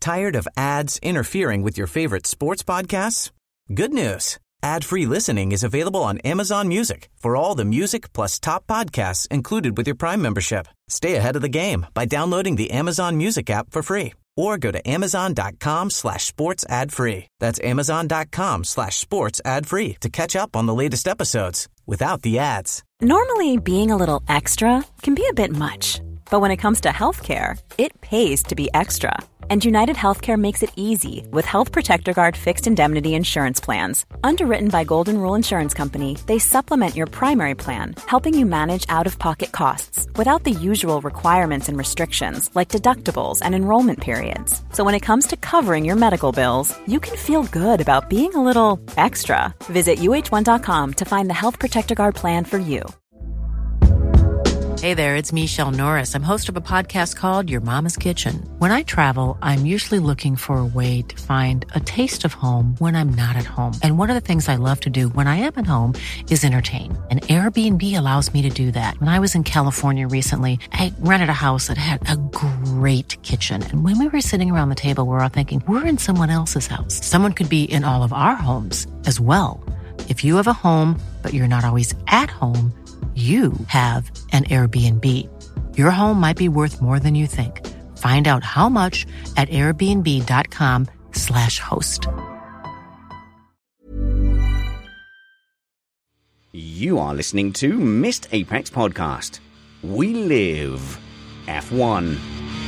Tired of ads interfering with your favorite sports podcasts? Good news. Ad-free listening is available on Amazon Music for all the music plus top podcasts included with your Prime membership. Stay ahead of the game by downloading the Amazon Music app for free or go to amazon.com/sports ad free. That's amazon.com/sports ad free to catch up on the latest episodes without the ads. Normally, being a little extra can be a bit much, but when it comes to healthcare, it pays to be extra. And United Healthcare makes it easy with Health Protector Guard fixed indemnity insurance plans. Underwritten by Golden Rule Insurance Company, they supplement your primary plan, helping you manage out-of-pocket costs without the usual requirements and restrictions like deductibles and enrollment periods. So when it comes to covering your medical bills, you can feel good about being a little extra. Visit uh1.com to find the Health Protector Guard plan for you. Hey there, it's Michelle Norris. I'm host of a podcast called Your Mama's Kitchen. When I travel, I'm usually looking for a way to find a taste of home when I'm not at home. And one of the things I love to do when I am at home is entertain. And Airbnb allows me to do that. When I was in California recently, I rented a house that had a great kitchen. And when we were sitting around the table, we were all thinking, we're in someone else's house. Someone could be in all of our homes as well. If you have a home, but you're not always at home, you have an Airbnb. Your home might be worth more than you think. Find out how much at airbnb.com/host. You are listening to Missed Apex Podcast. We live F1.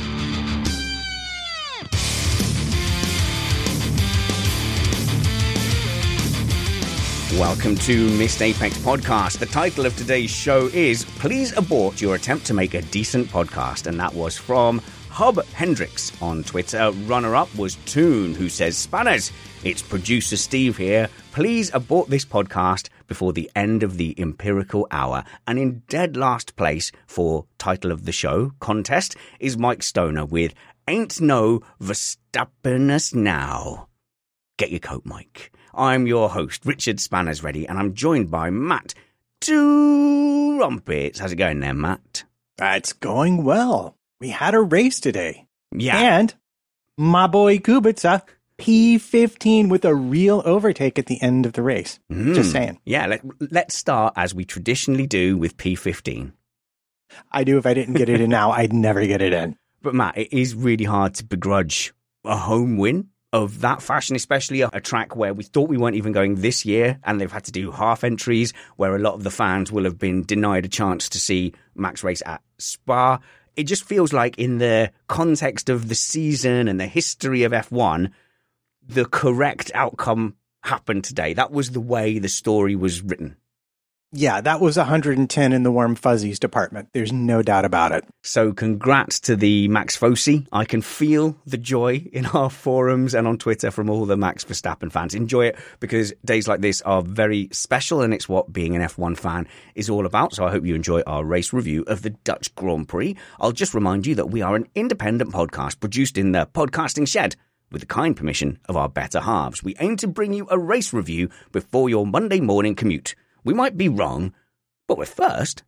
Welcome to Missed Apex Podcast. The title of today's show is Please Abort Your Attempt to Make a Decent Podcast. And that was from Hub Hendricks on Twitter. Runner-up was Toon, who says, Spanners, it's producer Steve here. Please abort this podcast before the end of the empirical hour. And in dead last place for title of the show contest is Mike Stoner with Ain't No Verstappenus Now. Get your coat, Mike. I'm your host, Richard Spanners Ready, and I'm joined by Matt Two Rumpets. How's it going there, Matt? It's going well. We had a race today. Yeah. And my boy Kubica, P15 with a real overtake at the end of the race. Just saying. Yeah, let's start as we traditionally do with P15. I do. If I didn't get it in now, I'd never get it in. But Matt, it is really hard to begrudge a home win of that fashion, especially a track where we thought we weren't even going this year, and they've had to do half entries where a lot of the fans will have been denied a chance to see Max race at Spa. It just feels like in the context of the season and the history of F1, the correct outcome happened today. That was the way the story was written. Yeah, that was 110 in the warm fuzzies department. There's no doubt about it. So congrats to the Max Fosi. I can feel the joy in our forums and on Twitter from all the Max Verstappen fans. Enjoy it because days like this are very special and it's what being an F1 fan is all about. So I hope you enjoy our race review of the Dutch Grand Prix. I'll just remind you that we are an independent podcast produced in the podcasting shed with the kind permission of our better halves. We aim to bring you a race review before your Monday morning commute. We might be wrong, but we're first.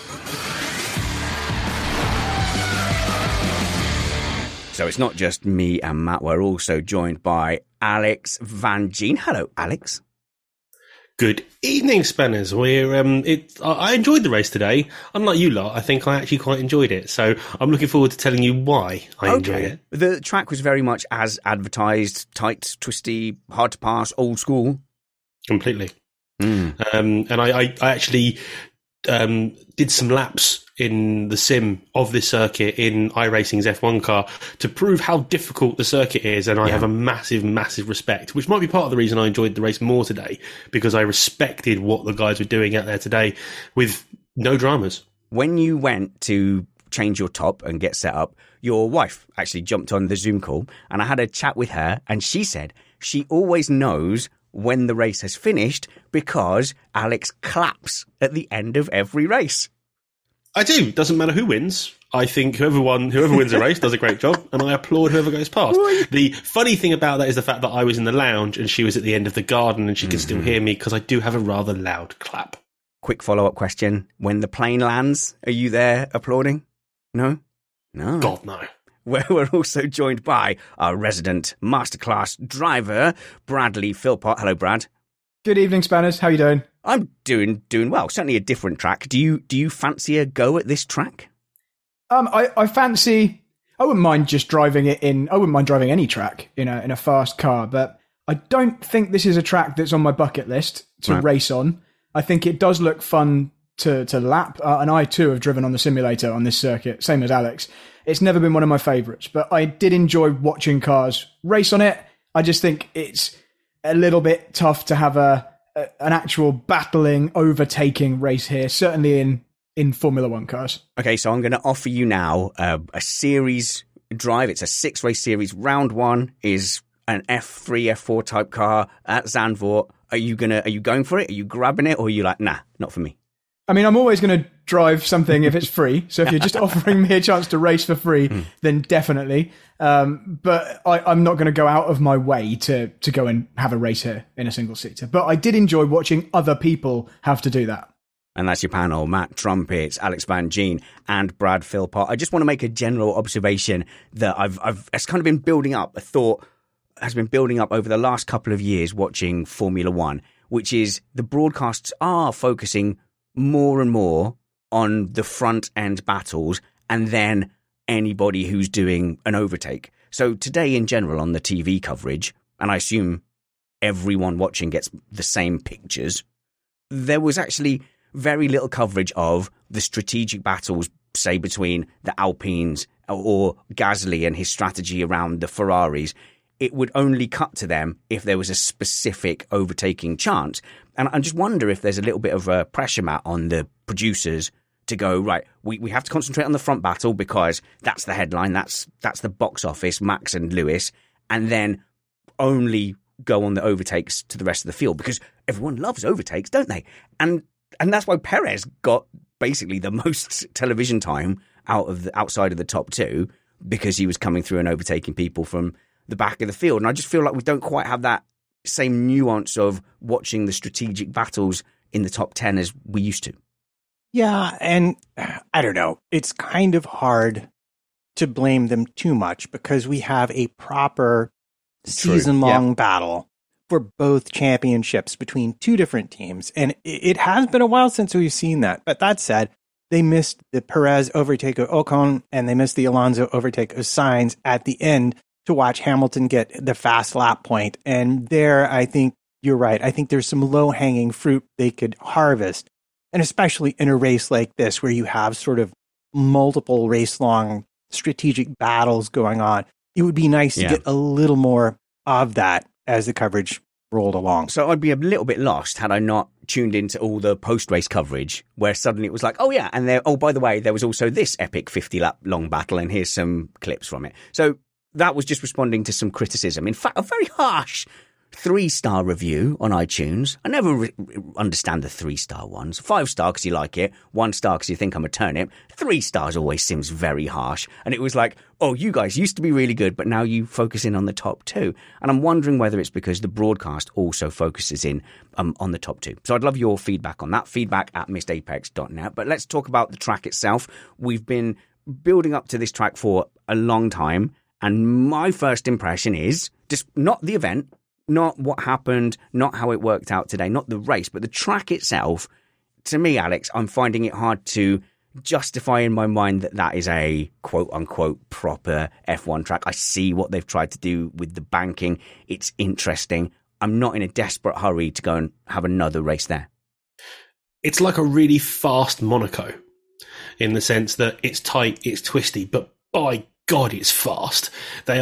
So it's not just me and Matt. We're also joined by Alex Van Gien. Hello, Alex. Good evening, Spanners. I enjoyed the race today. Unlike you lot, I think I actually quite enjoyed it. So I'm looking forward to telling you why I enjoyed it. The track was very much as advertised, tight, twisty, hard to pass, old school. Completely. And I actually did some laps in the sim of this circuit in iRacing's F1 car to prove how difficult the circuit is, and I have a massive, massive respect, which might be part of the reason I enjoyed the race more today, because I respected what the guys were doing out there today with no dramas. When you went to change your top and get set up, your wife actually jumped on the Zoom call, and I had a chat with her, and she said she always knows when the race has finished because Alex claps at the end of every race. I do. Doesn't matter who wins. I think whoever wins a race does a great job, and I applaud whoever goes past. The funny thing about that is the fact that I was in the lounge and she was at the end of the garden and she can still hear me because I do have a rather loud clap. Quick follow-up question. When the plane lands, are you there applauding? No? No. God, no. where we're also joined by our resident masterclass driver, Bradley Philpott. Hello, Brad. Good evening, Spanners. How you doing? I'm doing well. Certainly a different track. Do you fancy a go at this track? I fancy. I wouldn't mind just driving it in. I wouldn't mind driving any track in a fast car, but I don't think this is a track that's on my bucket list to race on. I think it does look fun to lap, and I too have driven on the simulator on this circuit, same as Alex. It's never been one of my favourites, but I did enjoy watching cars race on it. I just think it's a little bit tough to have an actual battling, overtaking race here, certainly in Formula One cars. Okay, so I'm going to offer you now a series drive. It's a 6-race series. Round 1 is an F3, F4 type car at Zandvoort. Are you going for it? Are you grabbing it, or are you like, nah, not for me? I mean, I'm always going to drive something if it's free. So if you're just offering me a chance to race for free, then definitely. But I'm not going to go out of my way to go and have a race here in a single-seater. But I did enjoy watching other people have to do that. And that's your panel, Matt Trumpets, Alex Van Gien, and Brad Philpott. I just want to make a general observation that it's kind of been building up. A thought has been building up over the last couple of years watching Formula One, which is the broadcasts are focusing more and more on the front end battles and then anybody who's doing an overtake. So today in general on the TV coverage, and I assume everyone watching gets the same pictures, there was actually very little coverage of the strategic battles, say between the Alpines or Gasly and his strategy around the Ferraris. It would only cut to them if there was a specific overtaking chance. And I just wonder if there's a little bit of a pressure, Matt, on the producers to go, right, we have to concentrate on the front battle because that's the headline, that's the box office, Max and Lewis, and then only go on the overtakes to the rest of the field because everyone loves overtakes, don't they? And that's why Perez got basically the most television time outside of the top two, because he was coming through and overtaking people from the back of the field. And I just feel like we don't quite have that same nuance of watching the strategic battles in the top 10 as we used to. Yeah, and I don't know. It's kind of hard to blame them too much because we have a proper season-long battle for both championships between two different teams. And it has been a while since we've seen that. But that said, they missed the Perez overtake of Ocon and they missed the Alonso overtake of Sainz at the end to watch Hamilton get the fast lap point. And there, I think you're right. I think there's some low-hanging fruit they could harvest. And especially in a race like this, where you have sort of multiple race-long strategic battles going on, it would be nice to get a little more of that as the coverage rolled along. So I'd be a little bit lost had I not tuned into all the post-race coverage where suddenly it was like, oh yeah, and by the way, there was also this epic 50-lap long battle and here's some clips from it. So that was just responding to some criticism. In fact, a very harsh 3-star review on iTunes. I never understand the 3-star ones. 5-star because you like it, 1-star because you think I'm a turnip. 3 stars always seems very harsh. And it was like, oh, you guys used to be really good, but now you focus in on the top 2. And I'm wondering whether it's because the broadcast also focuses in on the top 2. So I'd love your feedback on that. Feedback at missedapex.net. But let's talk about the track itself. We've been building up to this track for a long time. And my first impression is just not the event, not what happened, not how it worked out today, not the race, but the track itself. To me, Alex, I'm finding it hard to justify in my mind that is a quote-unquote proper F1 track. I see what they've tried to do with the banking. It's interesting. I'm not in a desperate hurry to go and have another race there. It's like a really fast Monaco in the sense that it's tight, it's twisty, but by God, it's fast. There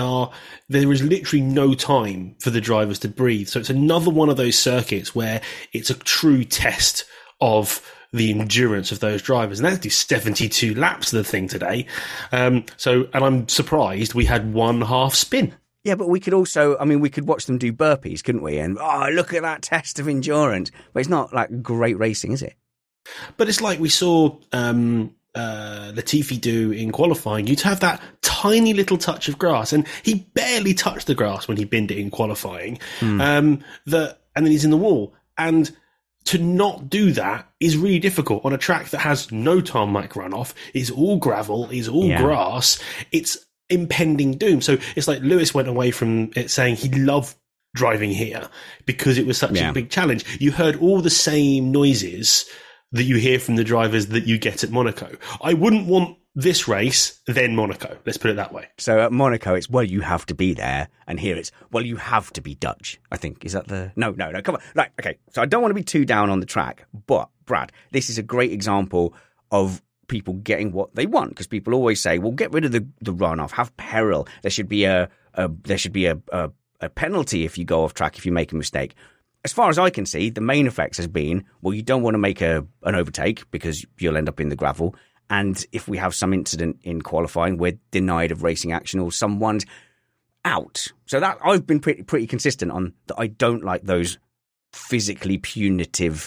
is literally no time for the drivers to breathe. So it's another one of those circuits where it's a true test of the endurance of those drivers. And they do 72 laps of the thing today. And I'm surprised we had one half spin. Yeah, but we could also, we could watch them do burpees, couldn't we? And, look at that test of endurance. But it's not like great racing, is it? But it's like we saw Latifi do in qualifying. You'd have that tiny little touch of grass, and he barely touched the grass when he binned it in qualifying. And then he's in the wall, and to not do that is really difficult on a track that has no tarmac runoff. It's all gravel, it's all grass. It's impending doom. So it's like Lewis went away from it saying he loved driving here because it was such a big challenge. You heard all the same noises that you hear from the drivers that you get at Monaco. I wouldn't want this race, then Monaco. Let's put it that way. So at Monaco, it's, well, you have to be there. And here it's, well, you have to be Dutch, I think. Is that the... No, come on. Right, okay. So I don't want to be too down on the track. But, Brad, this is a great example of people getting what they want. Because people always say, well, get rid of the runoff, have peril. There should be a penalty if you go off track, if you make a mistake. As far as I can see, the main effects has been, well, you don't want to make an overtake because you'll end up in the gravel. And if we have some incident in qualifying, we're denied of racing action or someone's out. So that I've been pretty consistent on that. I don't like those physically punitive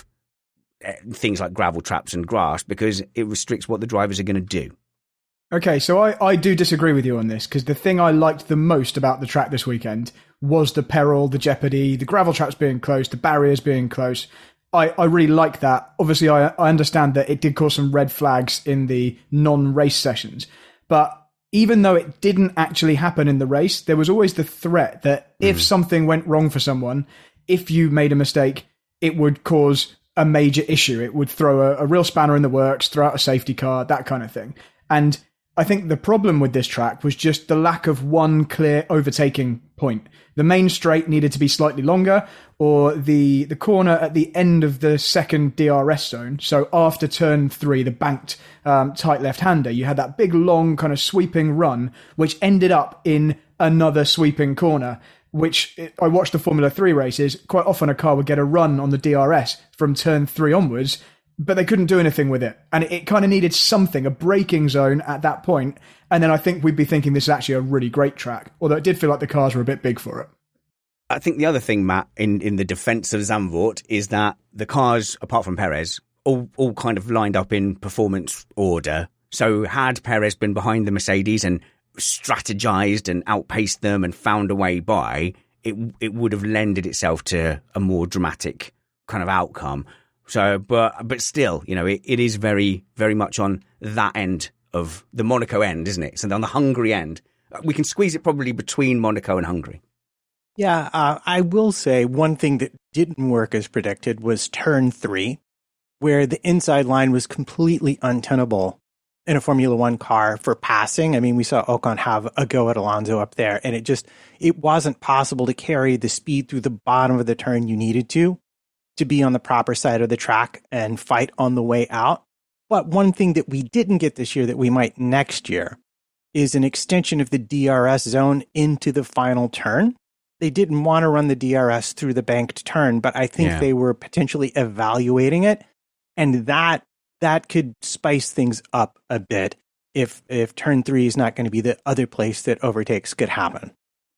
things like gravel traps and grass because it restricts what the drivers are going to do. Okay, so I do disagree with you on this because the thing I liked the most about the track this weekend was the peril, the jeopardy, the gravel traps being close, the barriers being close. I really like that. Obviously, I understand that it did cause some red flags in the non-race sessions. But even though it didn't actually happen in the race, there was always the threat that if something went wrong for someone, if you made a mistake, it would cause a major issue. It would throw a real spanner in the works, throw out a safety car, that kind of thing. And I think the problem with this track was just the lack of one clear overtaking point. The main straight needed to be slightly longer, or the corner at the end of the second DRS zone. So after turn 3, the banked tight left-hander, you had that big, long kind of sweeping run, which ended up in another sweeping corner, which I watched the Formula 3 races. Quite often a car would get a run on the DRS from turn 3 onwards, but they couldn't do anything with it. And it kind of needed something, a braking zone at that point. And then I think we'd be thinking this is actually a really great track, although it did feel like the cars were a bit big for it. I think the other thing, Matt, in the defence of Zandvoort is that the cars, apart from Perez, all kind of lined up in performance order. So had Perez been behind the Mercedes and strategized and outpaced them and found a way by, it would have lended itself to a more dramatic kind of outcome. So, but still, you know, it is very, very much on that end of the Monaco end, isn't it? So on the Hungary end, we can squeeze it probably between Monaco and Hungary. Yeah, I will say one thing that didn't work as predicted was turn 3, where the inside line was completely untenable in a Formula One car for passing. I mean, we saw Ocon have a go at Alonso up there, and it wasn't possible to carry the speed through the bottom of the turn you needed to be on the proper side of the track and fight on the way out. But one thing that we didn't get this year that we might next year is an extension of the DRS zone into the final turn. They didn't want to run the DRS through the banked turn, but I think they were potentially evaluating it. And that could spice things up a bit if turn 3 is not going to be the other place that overtakes could happen.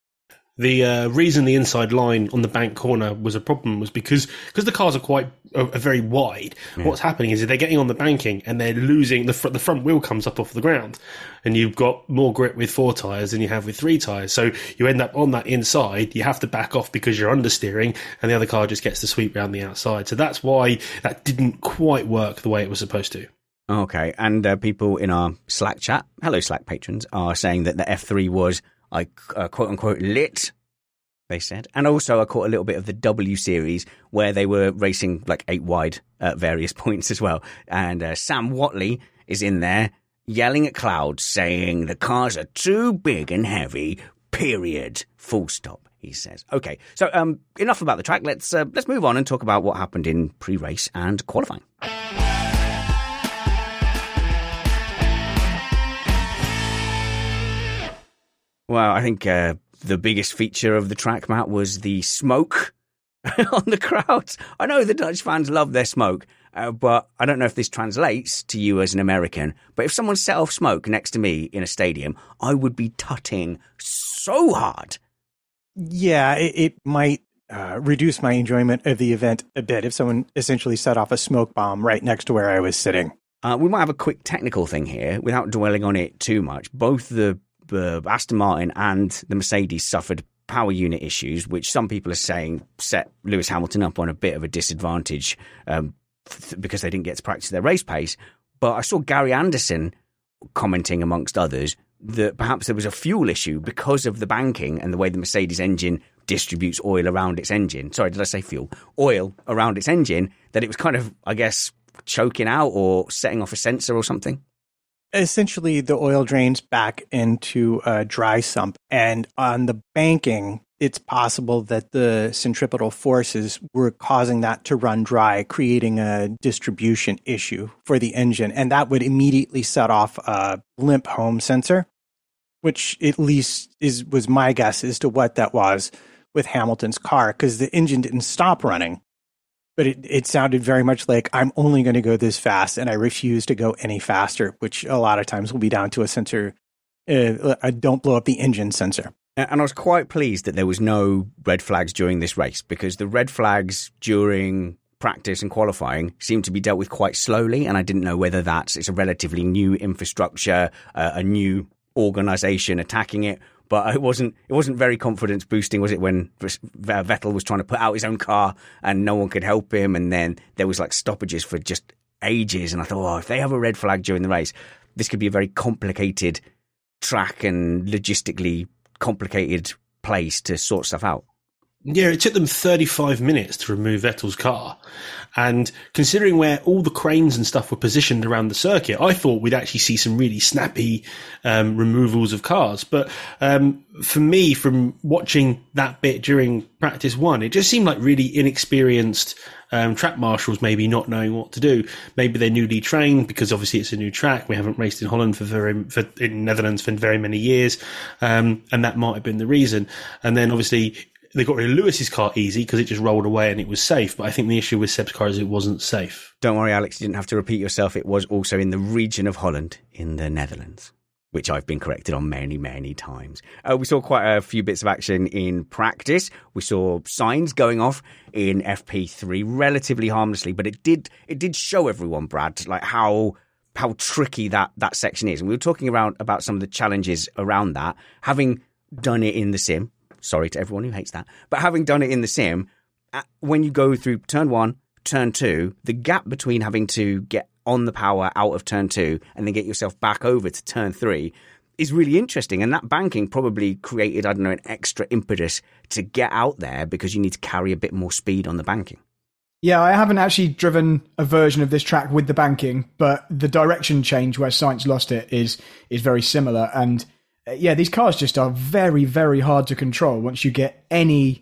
The reason the inside line on the bank corner was a problem was because the cars are very wide. Yeah. What's happening is they're getting on the banking and they're losing the front wheel comes up off the ground, and you've got more grip with 4 tyres than you have with 3 tyres. So you end up on that inside. You have to back off because you're understeering, and the other car just gets to sweep around the outside. So that's why that didn't quite work the way it was supposed to. Okay, and people in our Slack chat, hello Slack patrons, are saying that the F3 was, quote unquote, lit, they said. And also I caught a little bit of the W series where they were racing like 8 wide at various points as well. And Sam Watley is in there yelling at clouds saying the cars are too big and heavy, period, full stop, he says. Okay, so enough about the track. Let's move on and talk about what happened in pre-race and qualifying. Well, I think the biggest feature of the track, Matt, was the smoke on the crowds. I know the Dutch fans love their smoke, but I don't know if this translates to you as an American. But if someone set off smoke next to me in a stadium, I would be tutting so hard. Yeah, it might reduce my enjoyment of the event a bit if someone essentially set off a smoke bomb right next to where I was sitting. We might have a quick technical thing here without dwelling on it too much. Both the Aston Martin and the Mercedes suffered power unit issues, which some people are saying set Lewis Hamilton up on a bit of a disadvantage because they didn't get to practice their race pace. But I saw Gary Anderson commenting, amongst others, that perhaps there was a fuel issue because of the banking and the way the Mercedes engine distributes oil around its engine. Sorry, did I say fuel? Oil around its engine, that it was kind of, I guess, choking out or setting off a sensor or something? Essentially, the oil drains back into a dry sump. And on the banking, it's possible that the centripetal forces were causing that to run dry, creating a distribution issue for the engine. And that would immediately set off a limp home sensor, which at least was my guess as to what that was with Hamilton's car, because the engine didn't stop running. But it sounded very much like, I'm only going to go this fast and I refuse to go any faster, which a lot of times will be down to a sensor, don't blow up the engine sensor. And I was quite pleased that there was no red flags during this race, because the red flags during practice and qualifying seemed to be dealt with quite slowly. And I didn't know whether it's a relatively new infrastructure, a new organization attacking it. But it wasn't very confidence boosting, was it, when Vettel was trying to put out his own car and no one could help him, and then there was like stoppages for just ages. And I thought, if they have a red flag during the race, this could be a very complicated track and logistically complicated place to sort stuff out. Yeah, it took them 35 minutes to remove Vettel's car. And considering where all the cranes and stuff were positioned around the circuit, I thought we'd actually see some really snappy removals of cars. But for me, from watching that bit during practice one, it just seemed like really inexperienced track marshals maybe not knowing what to do. Maybe they're newly trained because obviously it's a new track. We haven't raced in Holland in Netherlands for very many years. And that might have been the reason. And then obviously they got rid of Lewis's car easy because it just rolled away and it was safe. But I think the issue with Seb's car is it wasn't safe. Don't worry, Alex, you didn't have to repeat yourself. It was also in the region of Holland in the Netherlands, which I've been corrected on many, many times. We saw quite a few bits of action in practice. We saw signs going off in FP3 relatively harmlessly, but it did show everyone, Brad, like how tricky that section is. And we were talking about some of the challenges around that, having done it in the sim. Sorry to everyone who hates that. But having done it in the sim, when you go through turn 1, turn 2, the gap between having to get on the power out of turn 2 and then get yourself back over to turn 3 is really interesting. And that banking probably created, I don't know, an extra impetus to get out there because you need to carry a bit more speed on the banking. Yeah, I haven't actually driven a version of this track with the banking, but the direction change where Sainz lost it is very similar. And yeah, these cars just are very, very hard to control once you get any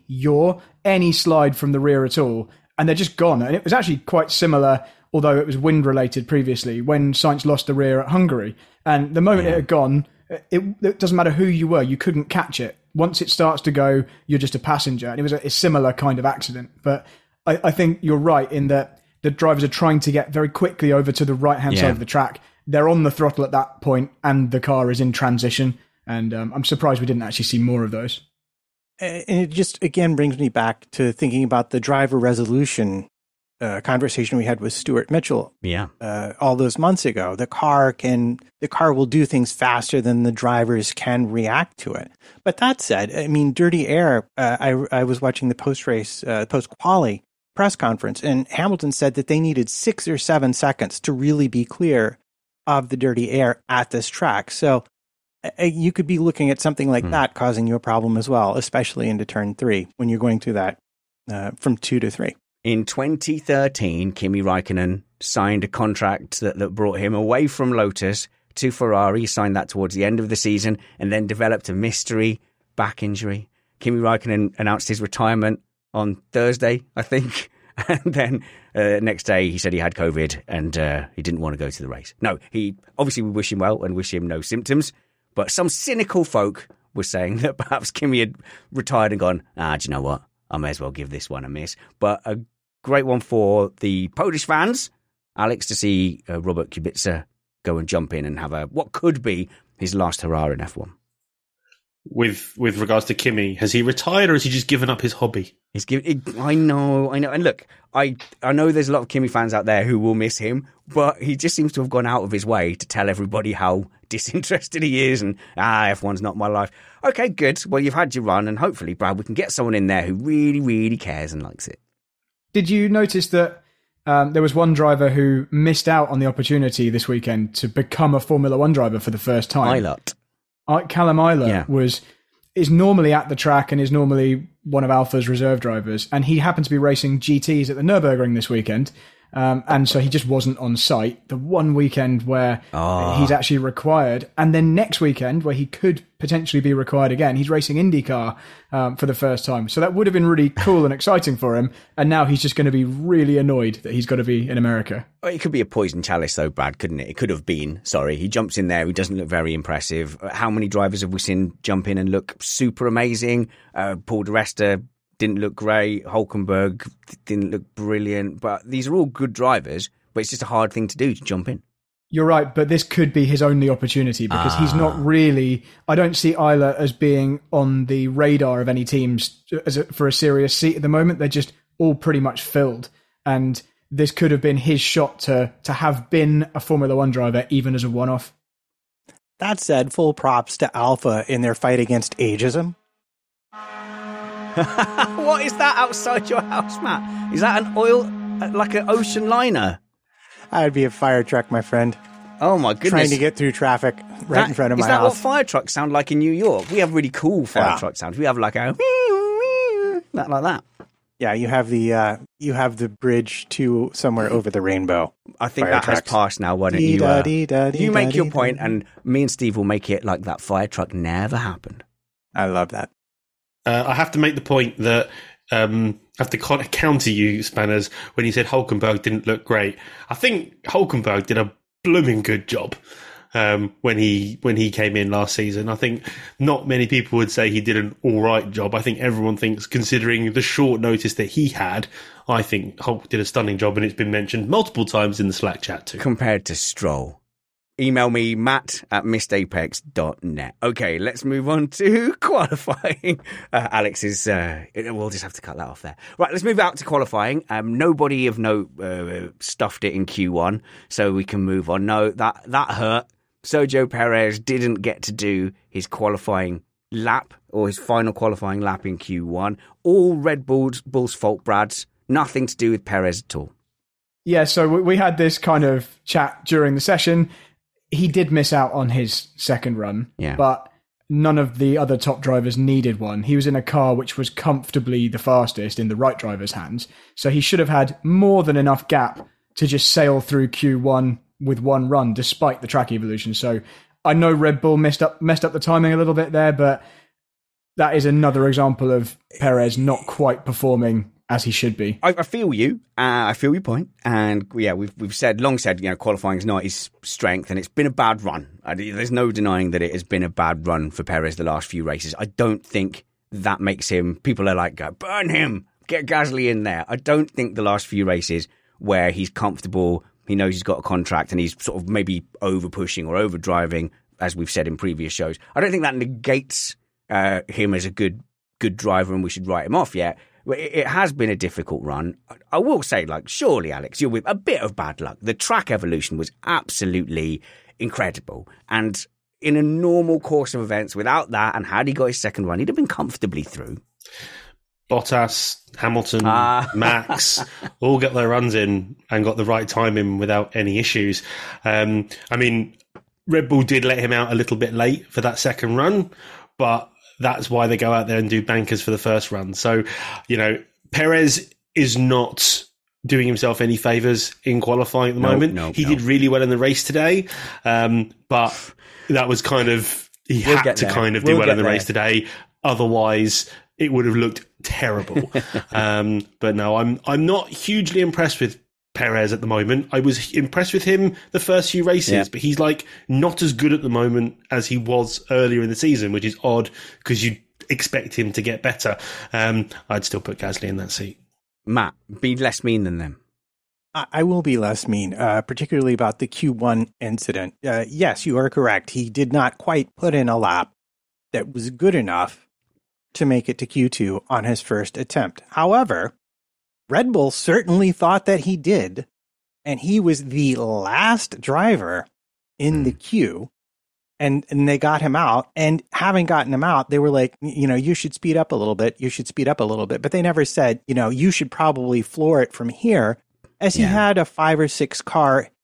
slide from the rear at all, and they're just gone. And it was actually quite similar, although it was wind related previously, when Sainz lost the rear at Hungary. And the moment it had gone, it doesn't matter who you were, you couldn't catch it. Once it starts to go, you're just a passenger. And it was a similar kind of accident. But I think you're right in that the drivers are trying to get very quickly over to the right-hand side of the track. They're on the throttle at that point, and the car is in transition. And I'm surprised we didn't actually see more of those. And it just, again, brings me back to thinking about the driver resolution conversation we had with Stuart Mitchell all those months ago. The car will do things faster than the drivers can react to it. But that said, I mean, dirty air, I was watching the post-race, post-quali press conference, and Hamilton said that they needed 6 or 7 seconds to really be clear of the dirty air at this track. So you could be looking at something like that causing you a problem as well, especially into turn 3 when you're going through that from 2 to 3. In 2013, Kimi Räikkönen signed a contract that brought him away from Lotus to Ferrari. He signed that towards the end of the season and then developed a mystery back injury. Kimi Räikkönen announced his retirement on Thursday, I think. And then next day he said he had COVID and he didn't want to go to the race. No, we wish him well and wish him no symptoms. But some cynical folk were saying that perhaps Kimi had retired and gone, do you know what? I may as well give this one a miss. But a great one for the Polish fans, Alex, to see Robert Kubica go and jump in and have what could be his last hurrah in F1. With regards to Kimi, has he retired or has he just given up his hobby? I know. And look, I know there's a lot of Kimi fans out there who will miss him, but he just seems to have gone out of his way to tell everybody how disinterested he is and, F1's not my life. Okay, good. Well, you've had your run and hopefully, Brad, we can get someone in there who really, really cares and likes it. Did you notice that there was one driver who missed out on the opportunity this weekend to become a Formula One driver for the first time? Ilott. Callum Isler is normally at the track and is normally one of Alpha's reserve drivers, and he happened to be racing GTs at the Nürburgring this weekend. And so he just wasn't on site the one weekend where he's actually required. And then next weekend, where he could potentially be required again, he's racing IndyCar for the first time. So that would have been really cool and exciting for him. And now he's just going to be really annoyed that he's got to be in America. Well, it could be a poison chalice, though, Brad, couldn't it? It could have been. Sorry, he jumps in there. He doesn't look very impressive. How many drivers have we seen jump in and look super amazing? Paul di Resta didn't look great. Hulkenberg didn't look brilliant. But these are all good drivers, but it's just a hard thing to do, to jump in. You're right, but this could be his only opportunity because he's not really... I don't see Isla as being on the radar of any teams for a serious seat at the moment. They're just all pretty much filled. And this could have been his shot to have been a Formula One driver, even as a one-off. That said, full props to Alpha in their fight against ageism. What is that outside your house, Matt? Is that an oil, like an ocean liner? I'd be a fire truck, my friend. Oh my goodness. Trying to get through traffic in front of my house. Is that what fire trucks sound like in New York? We have really cool fire truck sounds. We have like a like that. Yeah, you have the bridge to somewhere over the rainbow. I think that has passed now. Why don't you make your point, and me and Steve will make it like that fire truck never happened. I love that. I have to make the point that I have to kind of counter you, Spanners, when you said Hulkenberg didn't look great. I think Hulkenberg did a blooming good job when he came in last season. I think not many people would say he did an all right job. I think everyone thinks, considering the short notice that he had, I think Hulk did a stunning job, and it's been mentioned multiple times in the Slack chat too. Compared to Stroll. Email me, matt@missedapex.net. Okay, let's move on to qualifying. Alex is... we'll just have to cut that off there. Right, let's move out to qualifying. Nobody of note stuffed it in Q1, so we can move on. No, that hurt. Sergio Perez didn't get to do his qualifying lap, or his final qualifying lap in Q1. All Red Bull's fault, Brad's. Nothing to do with Perez at all. Yeah, so we had this kind of chat during the session. He did miss out on his second run, but none of the other top drivers needed one. He was in a car which was comfortably the fastest in the right driver's hands, so he should have had more than enough gap to just sail through Q1 with one run, despite the track evolution. So I know Red Bull messed up the timing a little bit there, but that is another example of Perez not quite performing as he should be. I feel you. I feel your point. And yeah, we've long said, qualifying is not his strength, and it's been a bad run. There's no denying that it has been a bad run for Perez the last few races. I don't think that makes him... People are like, burn him, get Gasly in there. I don't think the last few races where he's comfortable, he knows he's got a contract, and he's sort of maybe over-pushing or over-driving, as we've said in previous shows, I don't think that negates him as a good driver and we should write him off yet. It has been a difficult run. I will say, surely, Alex, you're with a bit of bad luck. The track evolution was absolutely incredible. And in a normal course of events, without that, and had he got his second run, he'd have been comfortably through. Bottas, Hamilton, Max, all got their runs in and got the right time in without any issues. Red Bull did let him out a little bit late for that second run, but that's why they go out there and do bankers for the first run. So, Perez is not doing himself any favours in qualifying at the moment. He did really well in the race today, but that was kind of... He had to do well in the race today. Otherwise, it would have looked terrible. But no, I'm not hugely impressed with Perez at the moment. I was impressed with him the first few races, but he's not as good at the moment as he was earlier in the season, which is odd because you'd expect him to get better. I'd still put Gasly in that seat. Matt, be less mean than them. I will be less mean, particularly about the Q1 incident. Yes, you are correct. He did not quite put in a lap that was good enough to make it to Q2 on his first attempt. However, Red Bull certainly thought that he did, and he was the last driver in the queue, and they got him out, and having gotten him out, they were like, you should speed up a little bit, but they never said, you should probably floor it from here, as he had a 5 or 6 car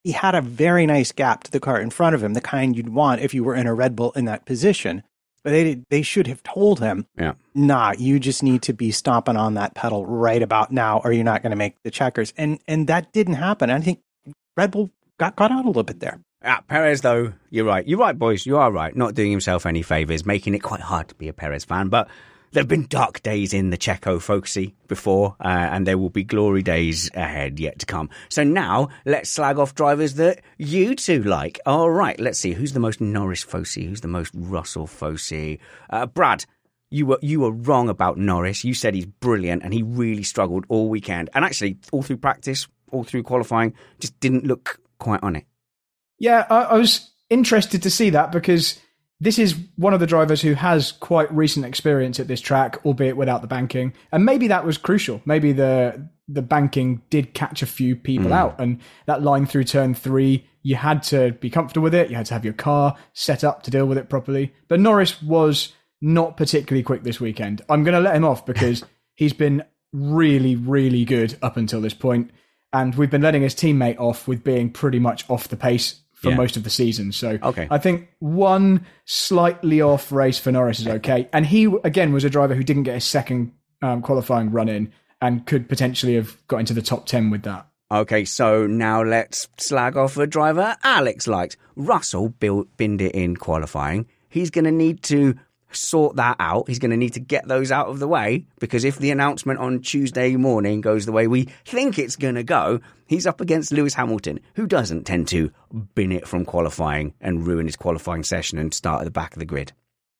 he had a very nice gap to the car in front of him, the kind you'd want if you were in a Red Bull in that position. But they should have told him, nah, you just need to be stomping on that pedal right about now, or you're not going to make the checkers. And that didn't happen. I think Red Bull got caught out a little bit there. Perez, though, you're right. You're right, boys. You are right. Not doing himself any favours, making it quite hard to be a Perez fan. But there have been dark days in the Checo folksy before, and there will be glory days ahead yet to come. So now, let's slag off drivers that you two like. All right, let's see. Who's the most Norris focy? Who's the most Russell focy? Brad, you were wrong about Norris. You said he's brilliant, and he really struggled all weekend. And actually, all through practice, all through qualifying, just didn't look quite on it. Yeah, I was interested to see that because this is one of the drivers who has quite recent experience at this track, albeit without the banking. And maybe that was crucial. Maybe the banking did catch a few people out. And that line through turn 3, you had to be comfortable with it. You had to have your car set up to deal with it properly. But Norris was not particularly quick this weekend. I'm going to let him off because he's been really, really good up until this point. And we've been letting his teammate off with being pretty much off the pace for most of the season. So I think one slightly off race for Norris is okay. And he, again, was a driver who didn't get a second qualifying run in and could potentially have got into the top 10 with that. Okay, so now let's slag off a driver Alex likes. Russell binned it in qualifying. He's going to need to sort that out. He's going to need to get those out of the way, because if the announcement on Tuesday morning goes the way we think it's going to go, he's up against Lewis Hamilton, who doesn't tend to bin it from qualifying and ruin his qualifying session and start at the back of the grid.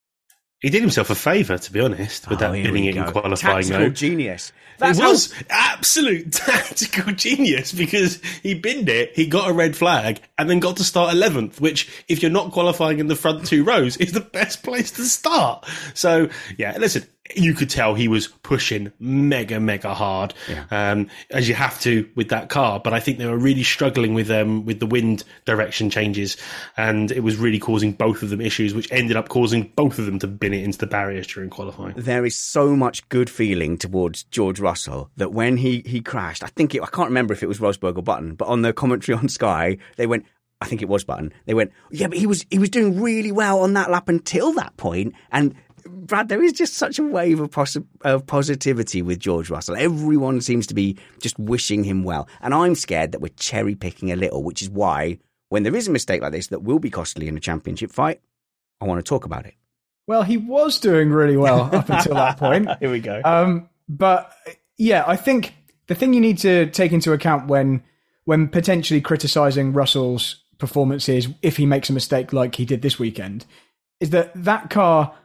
He did himself a favour, to be honest, with that binning it in qualifying. Tactical genius. It was absolute tactical genius, because he binned it, he got a red flag, and then got to start 11th, which, if you're not qualifying in the front 2 rows, is the best place to start. So, yeah, listen, you could tell he was pushing mega hard, as you have to with that car. But I think they were really struggling with the wind direction changes, and it was really causing both of them issues, which ended up causing both of them to bin it into the barriers during qualifying. There is so much good feeling towards George Russell that when he crashed, I can't remember if it was Rosberg or Button, but on the commentary on Sky, they went, I think it was Button, they went, yeah, but he was doing really well on that lap until that point. And Brad, there is just such a wave of positivity with George Russell. Everyone seems to be just wishing him well. And I'm scared that we're cherry picking a little, which is why when there is a mistake like this that will be costly in a championship fight, I want to talk about it. Well, he was doing really well up until that point. Here we go. But yeah, I think the thing you need to take into account when potentially criticising Russell's performances, if he makes a mistake like he did this weekend, is that car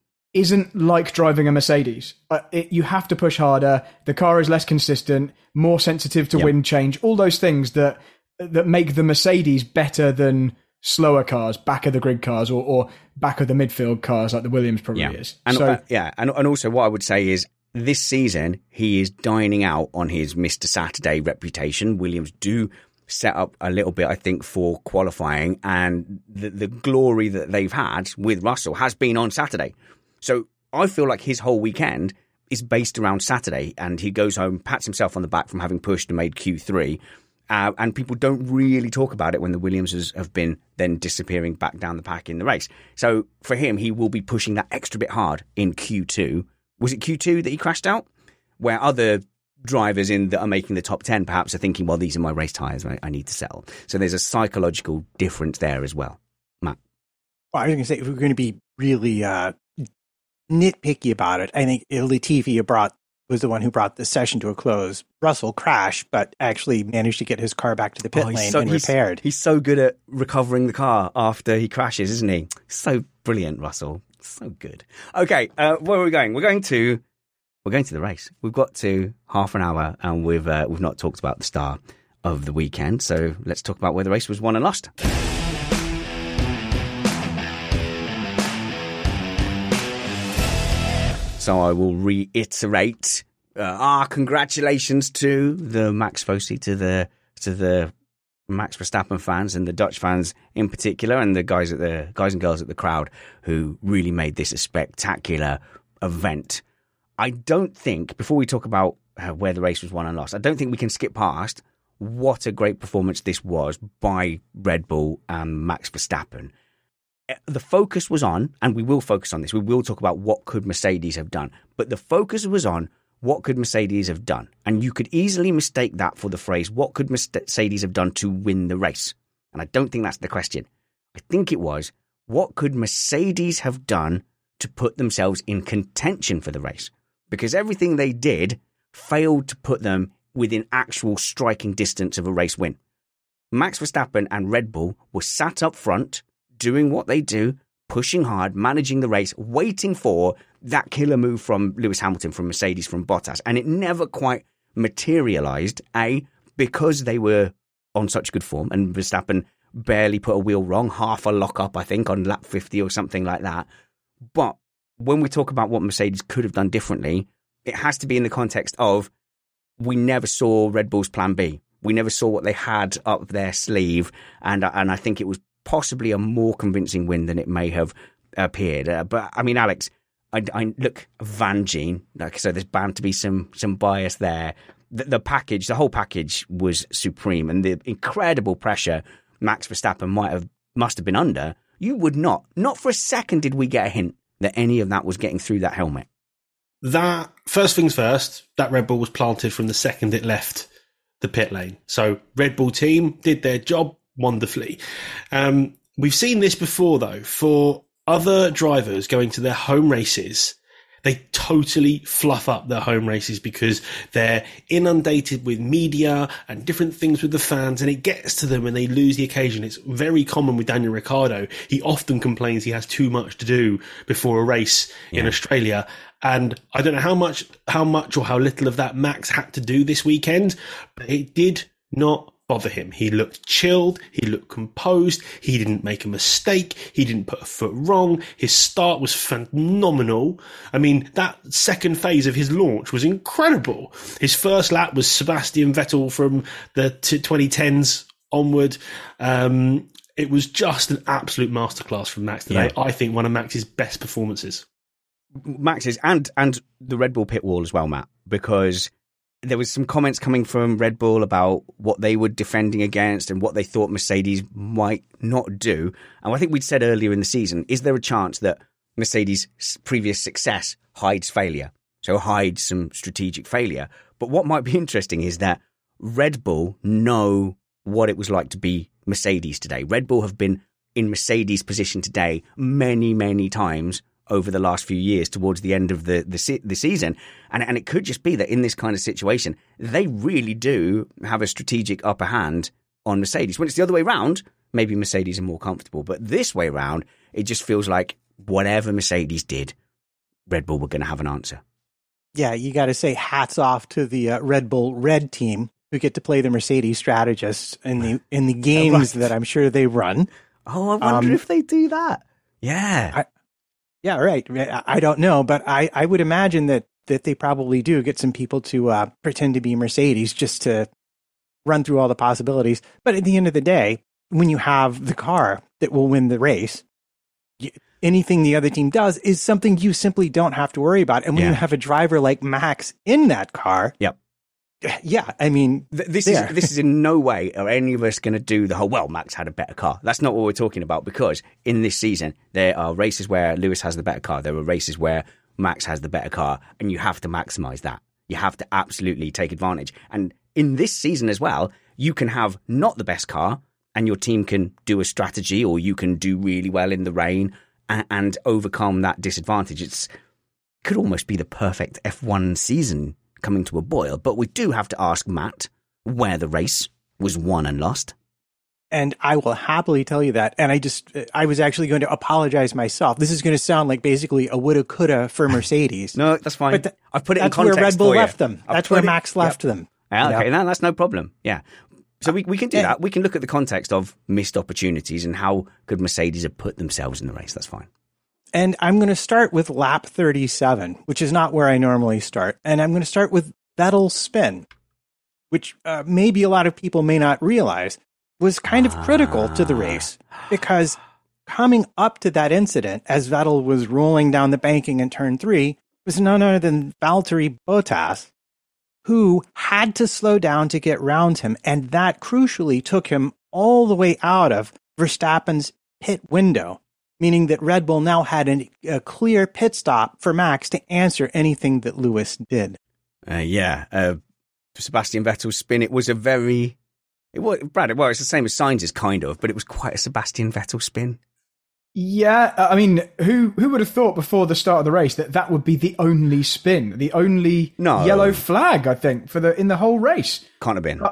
isn't like driving a Mercedes. You have to push harder. The car is less consistent, more sensitive to wind change, all those things that make the Mercedes better than slower cars, back of the grid cars, or back of the midfield cars like the Williams probably is. And, and also what I would say is this season he is dining out on his Mr. Saturday reputation. Williams do set up a little bit, I think, for qualifying, and the glory that they've had with Russell has been on Saturday. So I feel like his whole weekend is based around Saturday, and he goes home, pats himself on the back from having pushed and made Q3. And people don't really talk about it when the Williamses have been then disappearing back down the pack in the race. So for him, he will be pushing that extra bit hard in Q2. Was it Q2 that he crashed out? Where other drivers that are making the top 10 perhaps are thinking, well, these are my race tyres, I need to settle. So there's a psychological difference there as well. Matt? Well, I was going to say, if we're going to be really nitpicky about it, I think Latifi was the one who brought the session to a close. Russell crashed, but actually managed to get his car back to the pit lane and repaired. He's so good at recovering the car after he crashes, isn't he? So brilliant, Russell. So good. Okay, where are we going? We're going to the race. We've got to half an hour, and we've not talked about the star of the weekend. So let's talk about where the race was won and lost. So I will reiterate our congratulations to the Max Fossey, to the Max Verstappen fans and the Dutch fans in particular, and the guys and girls at the crowd who really made this a spectacular event. I don't think, before we talk about where the race was won and lost, I don't think we can skip past what a great performance this was by Red Bull and Max Verstappen. The focus was on, and we will focus on this, we will talk about what could Mercedes have done, but the focus was on what could Mercedes have done. And you could easily mistake that for the phrase, what could Mercedes have done to win the race? And I don't think that's the question. I think it was, what could Mercedes have done to put themselves in contention for the race? Because everything they did failed to put them within actual striking distance of a race win. Max Verstappen and Red Bull were sat up front, doing what they do, pushing hard, managing the race, waiting for that killer move from Lewis Hamilton, from Mercedes, from Bottas. And it never quite materialized, because they were on such good form, and Verstappen barely put a wheel wrong, half a lock-up, I think, on lap 50 or something like that. But when we talk about what Mercedes could have done differently, it has to be in the context of, we never saw Red Bull's plan B. We never saw what they had up their sleeve, and I think it was possibly a more convincing win than it may have appeared. But I mean, Alex, I look, Vanjeen, so there's bound to be some bias there. The package, the whole package was supreme, and the incredible pressure Max Verstappen must have been under. You would not for a second did we get a hint that any of that was getting through that helmet. That, first things first, that Red Bull was planted from the second it left the pit lane. So Red Bull team did their job wonderfully. We've seen this before, though. For other drivers going to their home races, they totally fluff up their home races because they're inundated with media and different things with the fans, and it gets to them and they lose the occasion. It's very common with Daniel Ricciardo. He often complains he has too much to do before a race in Australia. And I don't know how much or how little of that Max had to do this weekend, but it did not bother him. He looked chilled. He looked composed. He didn't make a mistake. He didn't put a foot wrong. His start was phenomenal. I mean, that second phase of his launch was incredible. His first lap was Sebastian Vettel from the 2010s onward. It was just an absolute masterclass from Max today. Yeah. I think one of Max's best performances. Max's and the Red Bull pit wall as well, Matt, because there was some comments coming from Red Bull about what they were defending against and what they thought Mercedes might not do. And I think we'd said earlier in the season, is there a chance that Mercedes' previous success hides failure? So hides some strategic failure. But what might be interesting is that Red Bull know what it was like to be Mercedes today. Red Bull have been in Mercedes' position today many, many times over the last few years towards the end of the season. And it could just be that in this kind of situation, they really do have a strategic upper hand on Mercedes. When it's the other way around, maybe Mercedes are more comfortable. But this way around, it just feels like whatever Mercedes did, Red Bull were going to have an answer. Yeah, you got to say hats off to the Red Bull Red team who get to play the Mercedes strategists in the games that I'm sure they run. Oh, I wonder if they do that. Yeah. Yeah, right. I don't know, but I would imagine that they probably do get some people to pretend to be Mercedes just to run through all the possibilities. But at the end of the day, when you have the car that will win the race, anything the other team does is something you simply don't have to worry about. And when you have a driver like Max in that car, yeah, I mean, this is in no way are any of us going to do the whole, well, Max had a better car. That's not what we're talking about, because in this season, there are races where Lewis has the better car. There are races where Max has the better car, and you have to maximize that. You have to absolutely take advantage. And in this season as well, you can have not the best car and your team can do a strategy, or you can do really well in the rain and overcome that disadvantage. It could almost be the perfect F1 season coming to a boil, but we do have to ask Matt where the race was won and lost. And I will happily tell you that. And I was actually going to apologize myself. This is going to sound like basically a woulda, coulda for Mercedes. No, that's fine. But I've put it in context. That's where Red Bull left them. That's where Max left them. Okay, that's no problem. Yeah. So we can do that. We can look at the context of missed opportunities and how could Mercedes have put themselves in the race. That's fine. And I'm going to start with lap 37, which is not where I normally start. And I'm going to start with Vettel's spin, which maybe a lot of people may not realize was kind of critical to the race, because coming up to that incident, as Vettel was rolling down the banking in turn 3, was none other than Valtteri Bottas, who had to slow down to get round him. And that crucially took him all the way out of Verstappen's pit window, meaning that Red Bull now had a clear pit stop for Max to answer anything that Lewis did. Sebastian Vettel's spin, it was Brad, it's the same as Sainz's kind of, but it was quite a Sebastian Vettel spin. Yeah, I mean, who would have thought before the start of the race that would be the only spin, the only yellow flag, I think, in the whole race? Can't have been.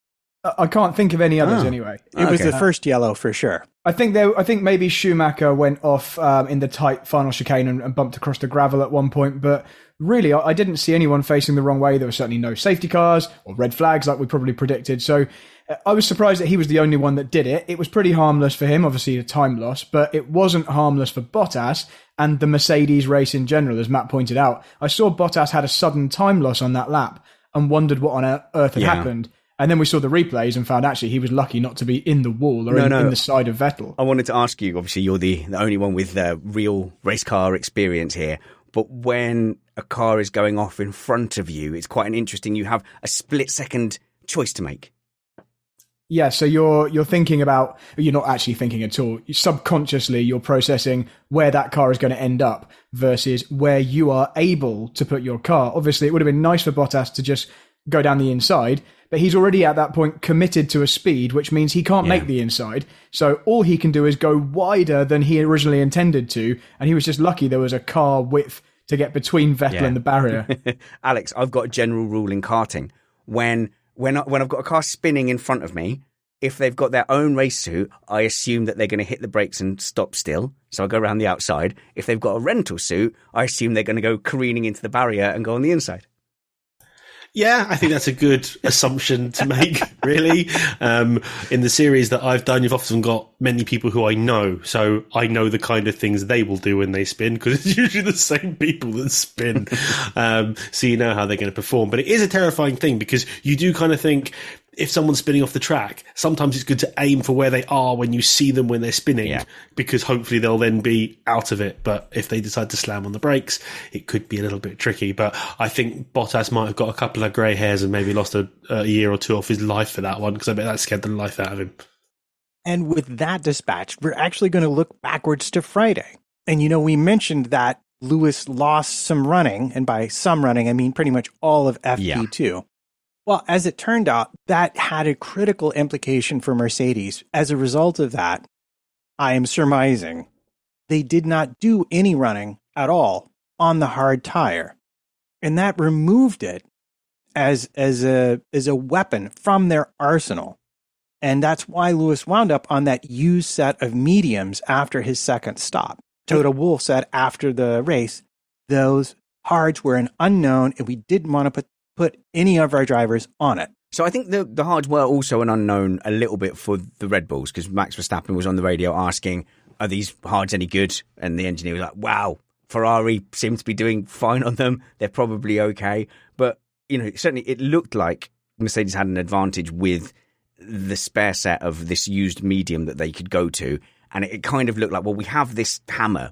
I can't think of any others anyway. It was the first yellow for sure. I think maybe Schumacher went off in the tight final chicane and bumped across the gravel at one point, but really I didn't see anyone facing the wrong way. There were certainly no safety cars or red flags like we probably predicted. So I was surprised that he was the only one that did it. It was pretty harmless for him, obviously a time loss, but it wasn't harmless for Bottas and the Mercedes race in general, as Matt pointed out. I saw Bottas had a sudden time loss on that lap and wondered what on earth had happened. And then we saw the replays and found actually he was lucky not to be in the wall or in the side of Vettel. I wanted to ask you, obviously you're the only one with real race car experience here, but when a car is going off in front of you, it's quite you have a split-second choice to make. Yeah, so you're thinking about, you're not actually thinking at all. Subconsciously, you're processing where that car is going to end up versus where you are able to put your car. Obviously, it would have been nice for Bottas to just go down the inside, but he's already at that point committed to a speed, which means he can't make the inside. So all he can do is go wider than he originally intended to, and he was just lucky there was a car width to get between Vettel and the barrier. Alex, I've got a general rule in karting. When I've got a car spinning in front of me, if they've got their own race suit, I assume that they're going to hit the brakes and stop still. So I go around the outside. If they've got a rental suit, I assume they're going to go careening into the barrier and go on the inside. Yeah, I think that's a good assumption to make, really. In the series that I've done, you've often got many people who I know, so I know the kind of things they will do when they spin, because it's usually the same people that spin. So you know how they're going to perform. But it is a terrifying thing, because you do kind of think, if someone's spinning off the track, sometimes it's good to aim for where they are when you see them when they're spinning, because hopefully they'll then be out of it. But if they decide to slam on the brakes, it could be a little bit tricky. But I think Bottas might have got a couple of grey hairs and maybe lost a year or two off his life for that one, because I bet that scared the life out of him. And with that dispatch, we're actually going to look backwards to Friday. And, we mentioned that Lewis lost some running, and by some running, I mean pretty much all of FP2. Well, as it turned out, that had a critical implication for Mercedes. As a result of that, I am surmising they did not do any running at all on the hard tire. And that removed it as a weapon from their arsenal. And that's why Lewis wound up on that used set of mediums after his second stop. Toto Wolff said after the race, those hards were an unknown and we didn't want to put any of our drivers on it. So I think the hards were also an unknown a little bit for the Red Bulls, because Max Verstappen was on the radio asking, are these hards any good? And the engineer was like, wow, Ferrari seems to be doing fine on them. They're probably okay. But, certainly it looked like Mercedes had an advantage with the spare set of this used medium that they could go to. And it kind of looked like, well, we have this hammer.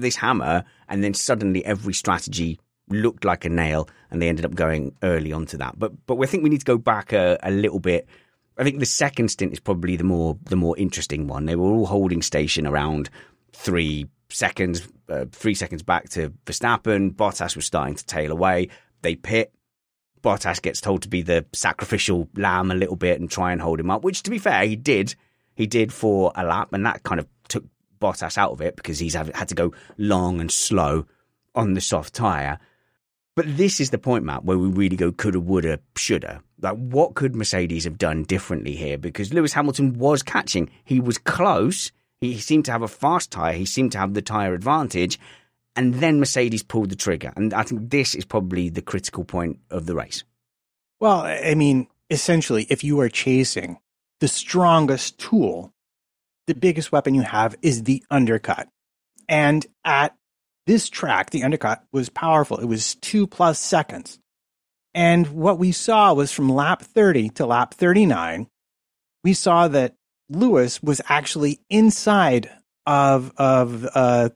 And then suddenly every strategy looked like a nail, and they ended up going early onto that. But I think we need to go back a little bit. I think the second stint is probably the more interesting one. They were all holding station around 3 seconds back to Verstappen. Bottas was starting to tail away. They pit. Bottas gets told to be the sacrificial lamb a little bit and try and hold him up, which, to be fair, he did. He did for a lap, and that kind of took Bottas out of it because he's had to go long and slow on the soft tyre. But this is the point, Matt, where we really go coulda, woulda, shoulda. Like, what could Mercedes have done differently here? Because Lewis Hamilton was catching. He was close. He seemed to have a fast tyre. He seemed to have the tyre advantage. And then Mercedes pulled the trigger. And I think this is probably the critical point of the race. Well, I mean, essentially, if you are chasing the strongest tool, the biggest weapon you have is the undercut. And at this track, the undercut was powerful. It was 2+ seconds. And what we saw was from lap 30 to lap 39, we saw that Lewis was actually inside of a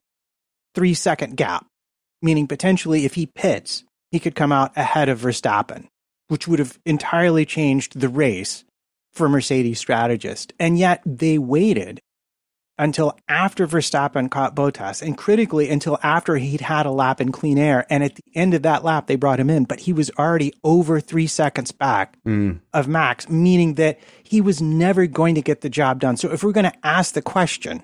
3-second gap, meaning potentially if he pits, he could come out ahead of Verstappen. which would have entirely changed the race for Mercedes strategists. And yet they waited until after Verstappen caught Bottas, and critically until after he'd had a lap in clean air. And at the end of that lap, they brought him in, but he was already over 3 seconds back of Max, meaning that he was never going to get the job done. So if we're going to ask the question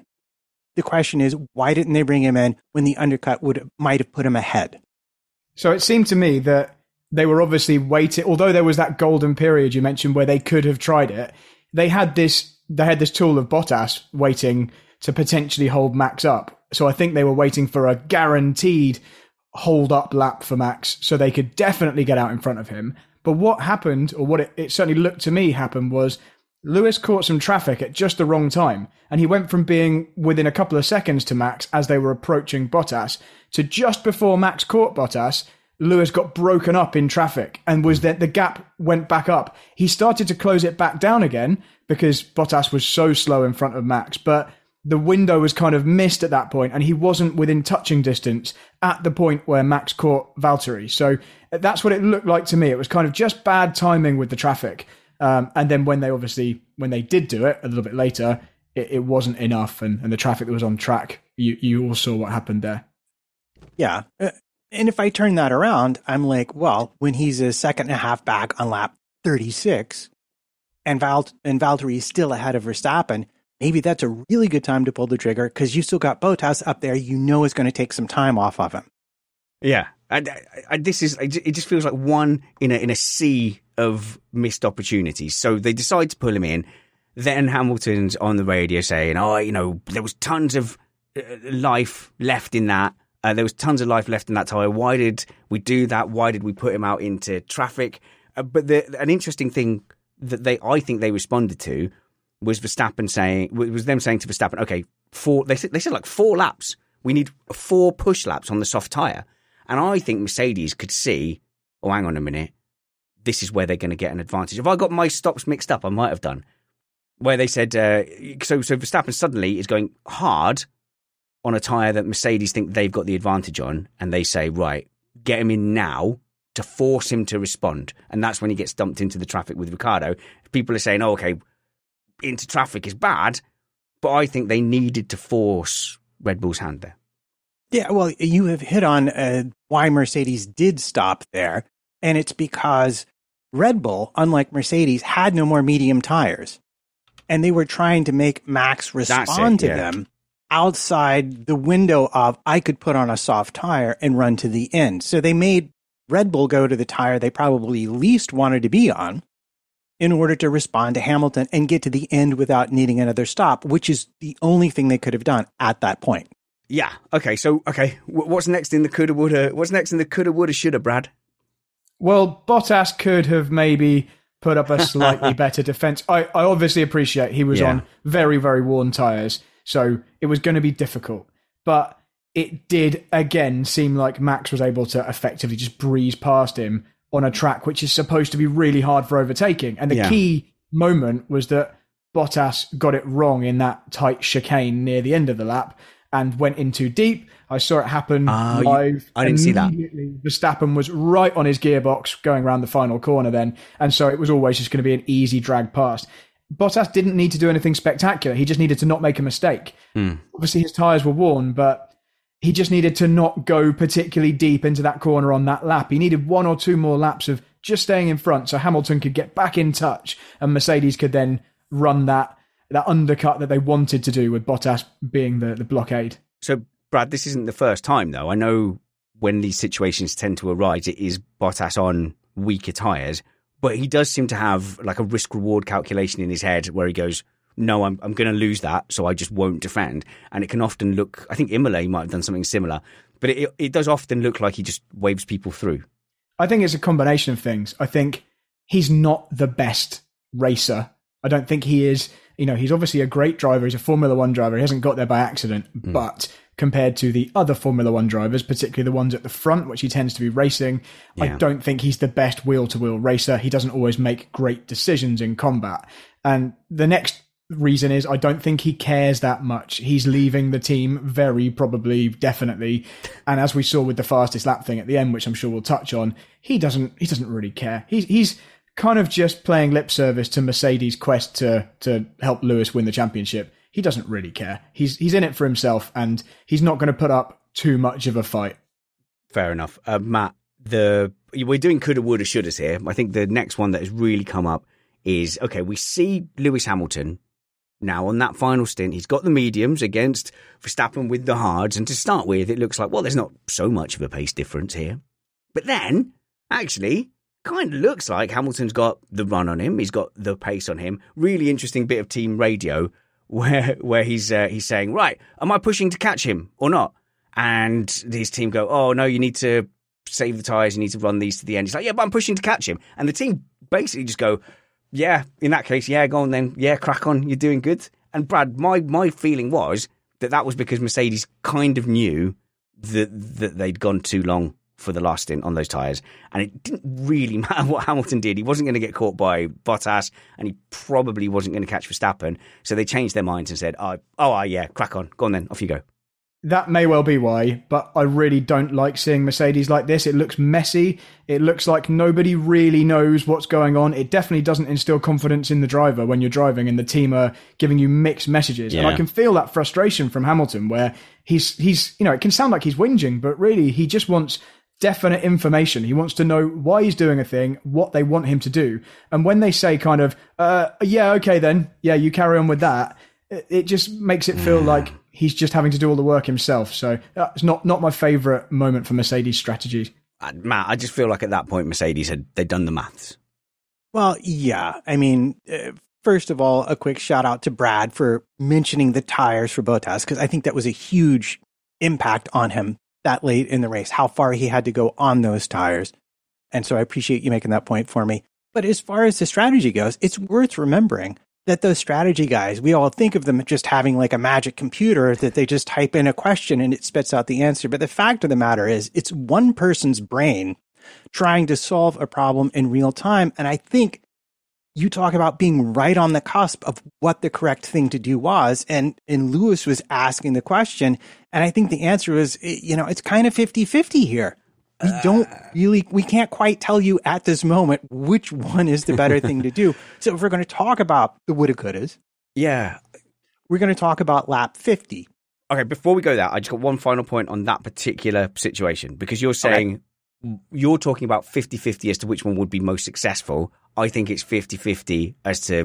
is, why didn't they bring him in when the undercut might have put him ahead? So it seemed to me that they were obviously waiting, although there was that golden period you mentioned where they could have tried it. They had this tool of Bottas waiting to potentially hold Max up. So I think they were waiting for a guaranteed hold up lap for Max so they could definitely get out in front of him. But what happened, or what it certainly looked to me happened, was Lewis caught some traffic at just the wrong time. And he went from being within a couple of seconds to Max as they were approaching Bottas to just before Max caught Bottas, Lewis got broken up in traffic and was that the gap went back up. He started to close it back down again because Bottas was so slow in front of Max, but the window was kind of missed at that point and he wasn't within touching distance at the point where Max caught Valtteri. So that's what it looked like to me. It was kind of just bad timing with the traffic. And then when they did do it a little bit later, it wasn't enough. And the traffic that was on track, you all saw what happened there. Yeah. And if I turn that around, I'm like, well, when he's a second and a half back on lap 36 and Valtteri is still ahead of Verstappen, maybe that's a really good time to pull the trigger because you still got Bottas up there. You know it's going to take some time off of him. Yeah. It just feels like one in a sea of missed opportunities. So they decide to pull him in. Then Hamilton's on the radio saying, there was tons of life left in that. There was tons of life left in that tyre. Why did we do that? Why did we put him out into traffic? But an interesting thing that I think they responded to was them saying to Verstappen, okay, they said like 4 laps. We need 4 push laps on the soft tyre. And I think Mercedes could see, oh, hang on a minute, this is where they're going to get an advantage. If I got my stops mixed up, I might have done. Where they said, so Verstappen suddenly is going hard on a tyre that Mercedes think they've got the advantage on, and they say, right, get him in now to force him to respond. And that's when he gets dumped into the traffic with Ricciardo. People are saying, oh, okay, into traffic is bad, but I think they needed to force Red Bull's hand there. Yeah, well, you have hit on why Mercedes did stop there, and it's because Red Bull, unlike Mercedes, had no more medium tires, and they were trying to make Max respond to them outside the window of, I could put on a soft tire and run to the end. So they made Red Bull go to the tire they probably least wanted to be on in order to respond to Hamilton and get to the end without needing another stop, which is the only thing they could have done at that point. Yeah. Okay. So, what's next in the coulda, woulda? What's next in the coulda, woulda, shoulda, Brad? Well, Bottas could have maybe put up a slightly better defense. I obviously appreciate he was on very, very worn tires, so it was going to be difficult. But it did, again, seem like Max was able to effectively just breeze past him on a track which is supposed to be really hard for overtaking. And the key moment was that Bottas got it wrong in that tight chicane near the end of the lap and went in too deep. I saw it happen live. I didn't see that. Verstappen was right on his gearbox going around the final corner then, and so it was always just going to be an easy drag past. Bottas didn't need to do anything spectacular. He just needed to not make a mistake. Obviously, his tyres were worn, but he just needed to not go particularly deep into that corner on that lap. He needed 1 or 2 more laps of just staying in front so Hamilton could get back in touch and Mercedes could then run that undercut that they wanted to do with Bottas being the blockade. So, Brad, this isn't the first time, though. I know when these situations tend to arise, it is Bottas on weaker tyres, but he does seem to have like a risk-reward calculation in his head where he goes, no, I'm going to lose that, so I just won't defend. And it can often look, I think Imola might have done something similar, but it does often look like he just waves people through. I think it's a combination of things. I think he's not the best racer. I don't think he is. He's obviously a great driver. He's a Formula One driver. He hasn't got there by accident. But compared to the other Formula One drivers, particularly the ones at the front, which he tends to be racing, I don't think he's the best wheel-to-wheel racer. He doesn't always make great decisions in combat. And the next reason is I don't think he cares that much. He's leaving the team very probably, definitely. And as we saw with the fastest lap thing at the end, which I'm sure we'll touch on, he doesn't really care. He's kind of just playing lip service to Mercedes' quest to help Lewis win the championship. He doesn't really care. He's in it for himself, and he's not going to put up too much of a fight. Fair enough. Matt, we're doing coulda, woulda, shouldas here. I think the next one that has really come up is, okay, we see Lewis Hamilton now on that final stint. He's got the mediums against Verstappen with the hards, and to start with, it looks like, well, there's not so much of a pace difference here. But then, actually, kind of looks like Hamilton's got the run on him. He's got the pace on him. Really interesting bit of team radio where he's saying, right, am I pushing to catch him or not? And his team go, oh, no, you need to save the tyres. You need to run these to the end. He's like, yeah, but I'm pushing to catch him. And the team basically just go, yeah, in that case, yeah, go on then. Yeah, crack on. You're doing good. And Brad, my feeling was that was because Mercedes kind of knew that they'd gone too long for the last stint on those tyres. And it didn't really matter what Hamilton did. He wasn't going to get caught by Bottas, and he probably wasn't going to catch Verstappen. So they changed their minds and said, yeah, crack on. Go on then. Off you go. That may well be why, but I really don't like seeing Mercedes like this. It looks messy. It looks like nobody really knows what's going on. It definitely doesn't instill confidence in the driver when you're driving and the team are giving you mixed messages. Yeah. And I can feel that frustration from Hamilton where he's it can sound like he's whinging, but really he just wants definite information. He wants to know why he's doing a thing, what they want him to do. And when they say kind of, yeah, okay then, yeah, you carry on with that, it just makes it feel like he's just having to do all the work himself. So it's not my favourite moment for Mercedes' strategy. Matt, I just feel like at that point Mercedes they'd done the maths. Well, yeah. I mean, first of all, a quick shout out to Brad for mentioning the tires for Bottas, because I think that was a huge impact on him that late in the race, how far he had to go on those tires. And so I appreciate you making that point for me. But as far as the strategy goes, it's worth remembering that those strategy guys, we all think of them just having like a magic computer that they just type in a question and it spits out the answer. But the fact of the matter is it's one person's brain trying to solve a problem in real time. And I think you talk about being right on the cusp of what the correct thing to do was. And Lewis was asking the question. And I think the answer is, it's kind of 50-50 here. We can't quite tell you at this moment which one is the better thing to do. So if we're going to talk about the woulda couldas, yeah, we're going to talk about lap 50. Okay, before we go there, I just got one final point on that particular situation, because you're saying you're talking about 50-50 as to which one would be most successful. I think it's 50-50 as to,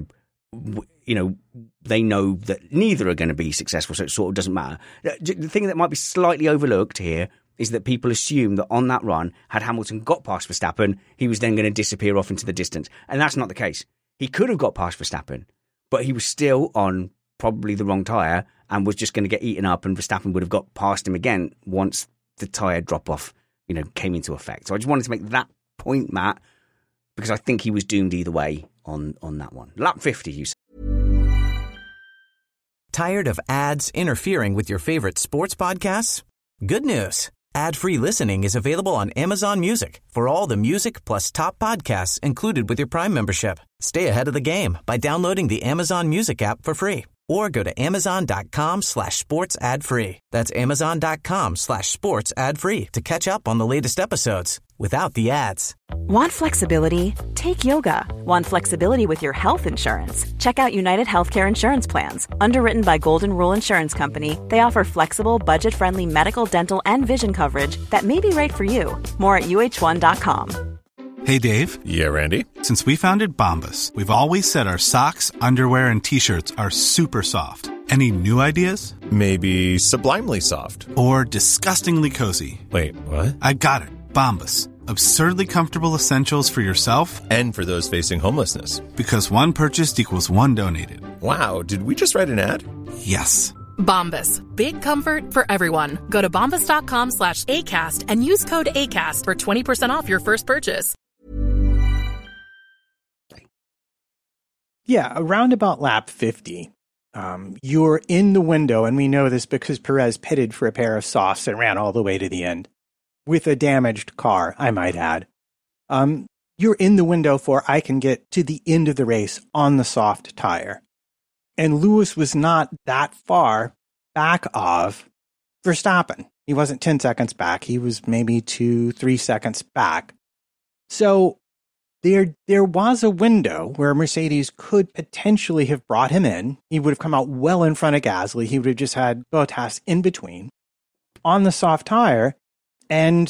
they know that neither are going to be successful, so it sort of doesn't matter. The thing that might be slightly overlooked here is that people assume that on that run, had Hamilton got past Verstappen, he was then going to disappear off into the distance. And that's not the case. He could have got past Verstappen, but he was still on probably the wrong tyre and was just going to get eaten up, and Verstappen would have got past him again once the tyre drop-off, came into effect. So I just wanted to make that point, Matt, because I think he was doomed either way on that one. Lap 50, you said. Tired of ads interfering with your favorite sports podcasts? Good news. Ad-free listening is available on Amazon Music for all the music plus top podcasts included with your Prime membership. Stay ahead of the game by downloading the Amazon Music app for free, or go to amazon.com/sports ad free. That's amazon.com/sports ad free to catch up on the latest episodes without the ads. Want flexibility? Take yoga. Want flexibility with your health insurance? Check out United Healthcare Insurance Plans. Underwritten by Golden Rule Insurance Company, they offer flexible, budget-friendly medical, dental, and vision coverage that may be right for you. More at uh1.com. Hey, Dave. Yeah, Randy. Since we founded Bombas, we've always said our socks, underwear, and T-shirts are super soft. Any new ideas? Maybe sublimely soft. Or disgustingly cozy. Wait, what? I got it. Bombas. Absurdly comfortable essentials for yourself and for those facing homelessness. Because one purchased equals one donated. Wow, did we just write an ad? Yes. Bombas. Big comfort for everyone. Go to bombas.com/ACAST and use code ACAST for 20% off your first purchase. Yeah, around about lap 50, you're in the window, and we know this because Perez pitted for a pair of softs and ran all the way to the end. With a damaged car, I might add. You're in the window for I can get to the end of the race on the soft tire. And Lewis was not that far back of Verstappen. He wasn't 10 seconds back. He was maybe 2-3 seconds back. So there was a window where Mercedes could potentially have brought him in. He would have come out well in front of Gasly. He would have just had Bottas in between on the soft tire. And,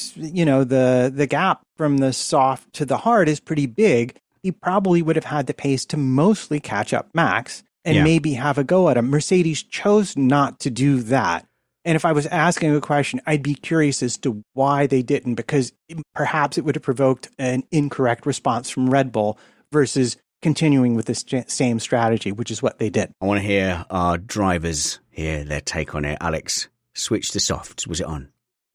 the gap from the soft to the hard is pretty big. He probably would have had the pace to mostly catch up Max and maybe have a go at him. Mercedes chose not to do that. And if I was asking a question, I'd be curious as to why they didn't, because perhaps it would have provoked an incorrect response from Red Bull versus continuing with the same strategy, which is what they did. I want to hear our drivers hear their take on it. Alex, switch to softs. Was it on?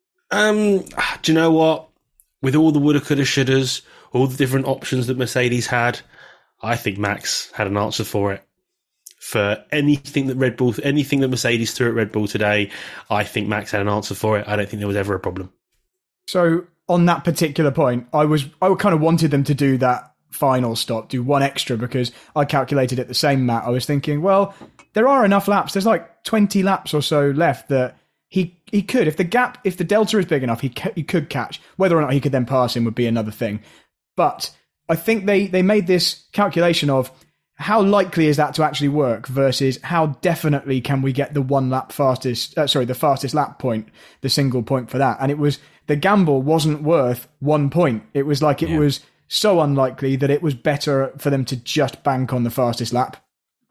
Do you know what? With all the woulda, coulda, shouldas, all the different options that Mercedes had, I think Max had an answer for it. For anything that Mercedes threw at Red Bull today, I think Max had an answer for it. I don't think there was ever a problem. So on that particular point, I kind of wanted them to do that final stop, do one extra, because I calculated it the same, Matt. I was thinking, well, there are enough laps. There's like 20 laps or so left that he could, if the delta is big enough, he could catch. Whether or not he could then pass him would be another thing. But I think they made this calculation of how likely is that to actually work versus how definitely can we get the the fastest lap point, the single point for that. And it was, the gamble wasn't worth 1 point. It was like, it was so unlikely that it was better for them to just bank on the fastest lap.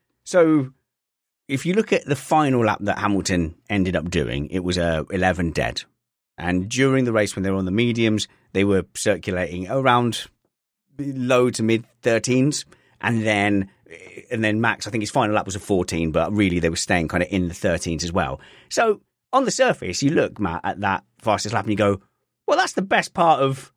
So if you look at the final lap that Hamilton ended up doing, it was 11 dead. And during the race, when they were on the mediums, they were circulating around low to mid 13s. And then Max, I think his final lap was a 14, but really they were staying kind of in the 13s as well. So on the surface, you look, Matt, at that fastest lap and you go, well, that's the best part of,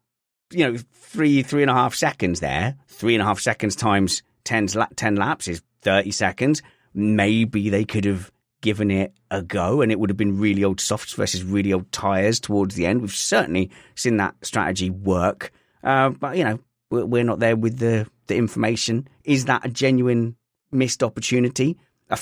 3.5 seconds there. 3.5 seconds times 10 laps is 30 seconds. Maybe they could have given it a go and it would have been really old softs versus really old tyres towards the end. We've certainly seen that strategy work. But, we're not there with the information. Is that a genuine missed opportunity? A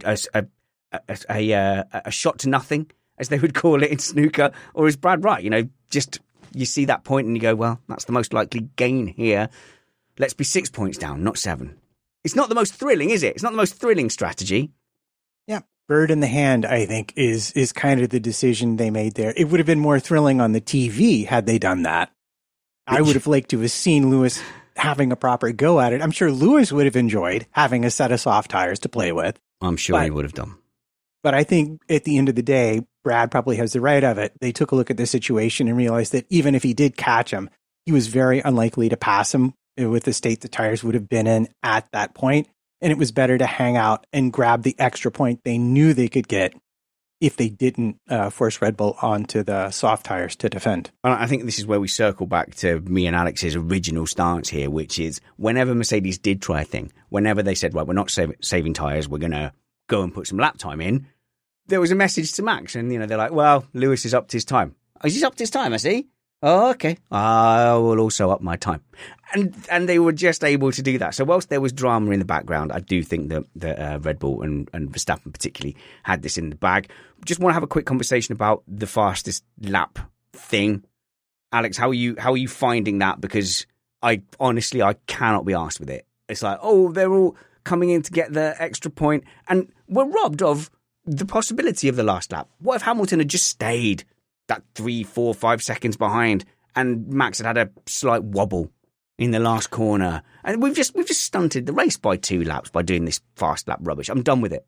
shot to nothing, as they would call it in snooker? Or is Brad right? You see that point and you go, well, that's the most likely gain here. Let's be 6 points down, not 7. It's not the most thrilling, is it? It's not the most thrilling strategy. Yeah. Bird in the hand, I think, is kind of the decision they made there. It would have been more thrilling on the TV had they done that. I would have liked to have seen Lewis having a proper go at it. I'm sure Lewis would have enjoyed having a set of soft tires to play with. I'm sure he would have done. But I think at the end of the day, Brad probably has the right of it. They took a look at the situation and realized that even if he did catch him, he was very unlikely to pass him with the state the tires would have been in at that point. And it was better to hang out and grab the extra point they knew they could get if they didn't force Red Bull onto the soft tires to defend. I think this is where we circle back to me and Alex's original stance here, which is whenever Mercedes did try a thing, whenever they said, right, we're not saving tires, we're going to go and put some lap time in, there was a message to Max. And, they're like, well, Lewis is up to his time. Oh, he's up to his time, I see. Oh, okay. I will also up my time. And they were just able to do that. So whilst there was drama in the background, I do think that Red Bull and Verstappen particularly had this in the bag. Just want to have a quick conversation about the fastest lap thing. Alex, how are you finding that? Because I cannot be arsed with it. It's like, oh, they're all coming in to get the extra point. And we're robbed of the possibility of the last lap. What if Hamilton had just stayed that 3, 4, 5 seconds behind and Max had a slight wobble in the last corner? And we've just stunted the race by 2 laps by doing this fast lap rubbish. I'm done with it.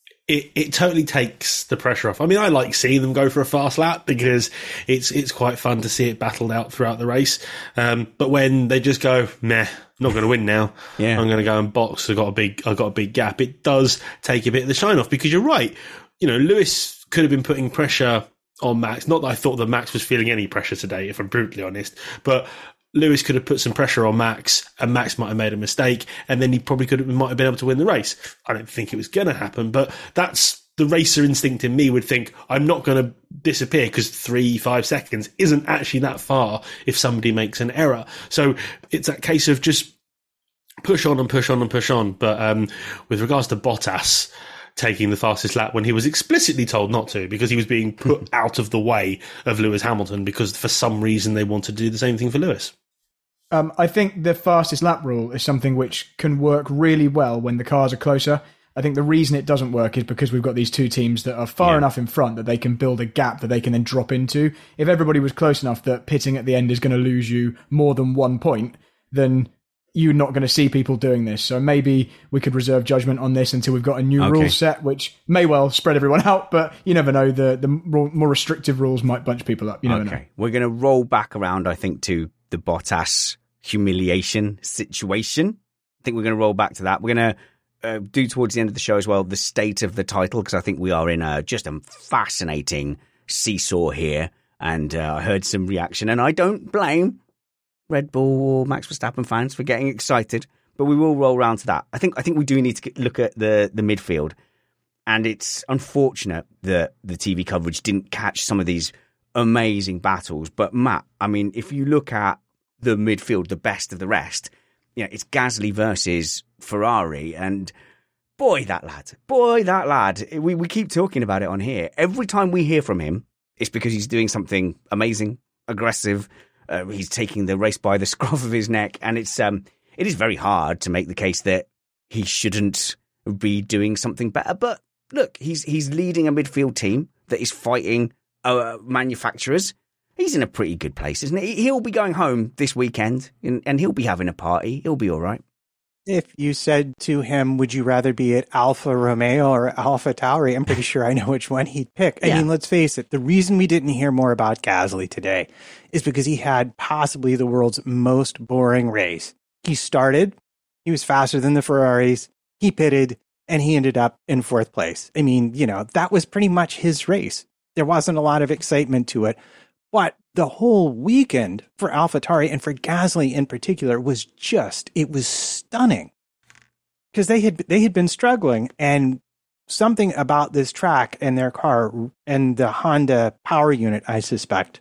It totally takes the pressure off. I mean, I like seeing them go for a fast lap because it's quite fun to see it battled out throughout the race. But when they just go, meh, I'm not going to win now. Yeah. I'm going to go and box. I've got a big gap. It does take a bit of the shine off because you're right. Lewis could have been putting pressure on Max. Not that I thought that Max was feeling any pressure today, if I'm brutally honest, but Lewis could have put some pressure on Max and Max might have made a mistake and then he probably might have been able to win the race. I don't think it was going to happen, but that's the racer instinct in me would think I'm not going to disappear because 3-5 seconds isn't actually that far if somebody makes an error. So it's that case of just push on and push on and push on. But with regards to Bottas taking the fastest lap when he was explicitly told not to, because he was being put out of the way of Lewis Hamilton, because for some reason they want to do the same thing for Lewis. I think the fastest lap rule is something which can work really well when the cars are closer. I think the reason it doesn't work is because we've got these two teams that are far enough in front that they can build a gap that they can then drop into. If everybody was close enough that pitting at the end is going to lose you more than 1 point, then you're not going to see people doing this. So maybe we could reserve judgment on this until we've got a new rule set, which may well spread everyone out, but you never know. The more restrictive rules might bunch people up. You never know. We're going to roll back around, I think, to the Bottas humiliation situation. I think we're going to roll back to that. We're going to do towards the end of the show as well the state of the title, because I think we are in just a fascinating seesaw here. And I heard some reaction, and I don't blame Red Bull or Max Verstappen fans for getting excited, but we will roll around to that. I think we do need to look at the midfield, and it's unfortunate that the TV coverage didn't catch some of these amazing battles. But Matt, I mean, if you look at the midfield, the best of the rest, it's Gasly versus Ferrari, and boy, that lad. We keep talking about it on here. Every time we hear from him, it's because he's doing something amazing, aggressive. He's taking the race by the scruff of his neck, and it is very hard to make the case that he shouldn't be doing something better. But look, he's leading a midfield team that is fighting manufacturers. He's in a pretty good place, isn't he? He'll be going home this weekend, and he'll be having a party. He'll be all right. If you said to him, would you rather be at Alfa Romeo or Alfa Tauri, I'm pretty sure I know which one he'd pick. I mean, let's face it, the reason we didn't hear more about Gasly today is because he had possibly the world's most boring race. He started, he was faster than the Ferraris, he pitted, and he ended up in fourth place. I mean, that was pretty much his race. There wasn't a lot of excitement to it. But the whole weekend for AlphaTauri and for Gasly in particular it was stunning, because they had been struggling, and something about this track and their car and the Honda power unit, I suspect,